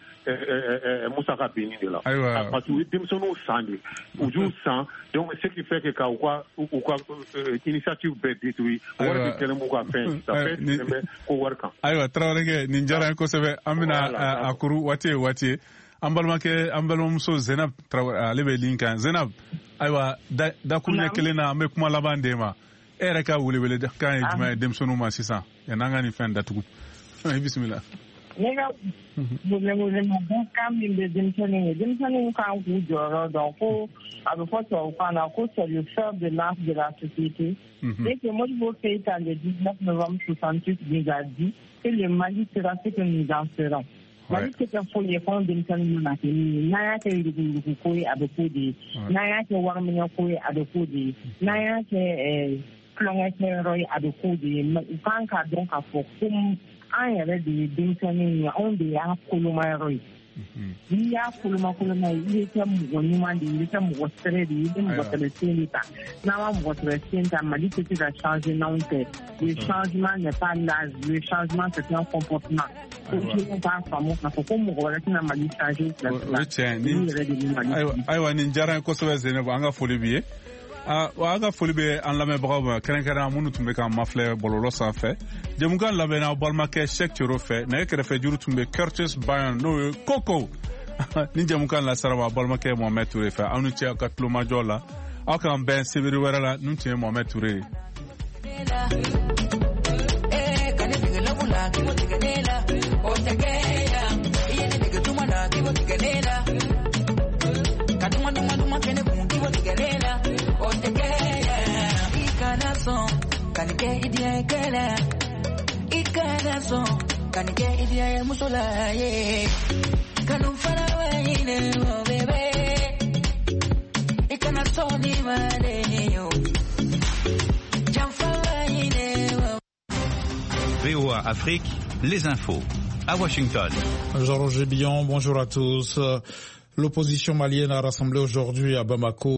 musaka binni de la parce que u ye denmisɛnninw san de u y'u san donc ce qui fait que ka u ka u ka initiative bɛɛ détruit wari de kɛlen b'u ka fɛn ça fait tɛmɛ ko wari kan ayiwa Traoré nin diyara n ye kosɛbɛ an bɛna a kuru waati ye waati ye an balimakɛ an balimamuso Zenab Traoré ale bɛ ligne kan Zenab ayiwa dakuruɲɛ kelen na an bɛ kuma laban d'e ma e yɛrɛ ka welewele kan ye jumɛn ye denmisɛnninw ma sisan yan'an ka nin fɛn datugu bisimila. ne ka welewelema kan min bɛ denmisɛnninw ye denmisɛnninw kan k'u jɔyɔrɔ dɔn ko a bɛ fɔ tubabukan na ko c'est le fer de lance de la société et que Modibo Keïta le dix-neuf novembre soixante-huit nous a dit que le Mali sera ce que nous en serons. Mali tɛ kɛ foyi ye fɛn denmisɛnninw na kɛ min ye n'an y'a kɛ yurugu-yurugu ko ye a bɛ k'o de ye n'an y'a kɛ wariminɛ ko ye a bɛ k'o de ye n'an y'a kɛ tulonkɛkɛyɔrɔ ye a bɛ k'o de ye u kan k'a dɔn k'a fɔ ko an yɛrɛ de ye denmisɛnninw ye anw de y'a kolomayɔrɔ ye n'i y'a koloma koloma ye i bɛ kɛ mɔgɔ ɲuman de ye i bɛ kɛ mɔgɔ sɛbɛ de ye i bɛ mɔgɔ sɛbɛ sen de ta n'an ma mɔgɔ sɛbɛ sen ta Mali tɛ se ka changer n'anw tɛ le changement n'est pas l'âge le changement c'est un comportement ko jeunes k'a faamu k'a fɔ ko mɔgɔ wɛrɛ tɛna Mali changer o ye tiɲɛ ni ayiwa nin diyara n ye kosɛbɛ Zeynɛbu an ka foli b'i ye an ka foli bɛ an lamɛnbagaw ma kɛrɛnkɛrɛn minnu tun bɛ k'an mafilɛ bɔlɔlɔ sanfɛ jɛmukan labɛnna aw balimakɛ Sɛki Coro fɛ nɛgɛ kɛrɛfɛ juru tun bɛ Curtis Bayon n'o ye Koko ni jɛmukan lasara b'a balimakɛ Mohamed Ture fɛ aw ni cɛ aw ka tulomajɔ la aw k'an bɛn sibiri wɛrɛ la nun tun ye Mohamed Ture ye kibo tiganela o tekeya yene nigga dumana kibo tiganela kaduma duma duma kene kun kibo tiganela o tekeya ikana son kanike idia ekela ikana son kanike idia musula ye kanu fara waine o bebe ikana soni male yo V O A Afrique, les infos. À Washington. Jean-Roger Billon, bonjour à tous. L'opposition malienne a rassemblé aujourd'hui à Bamako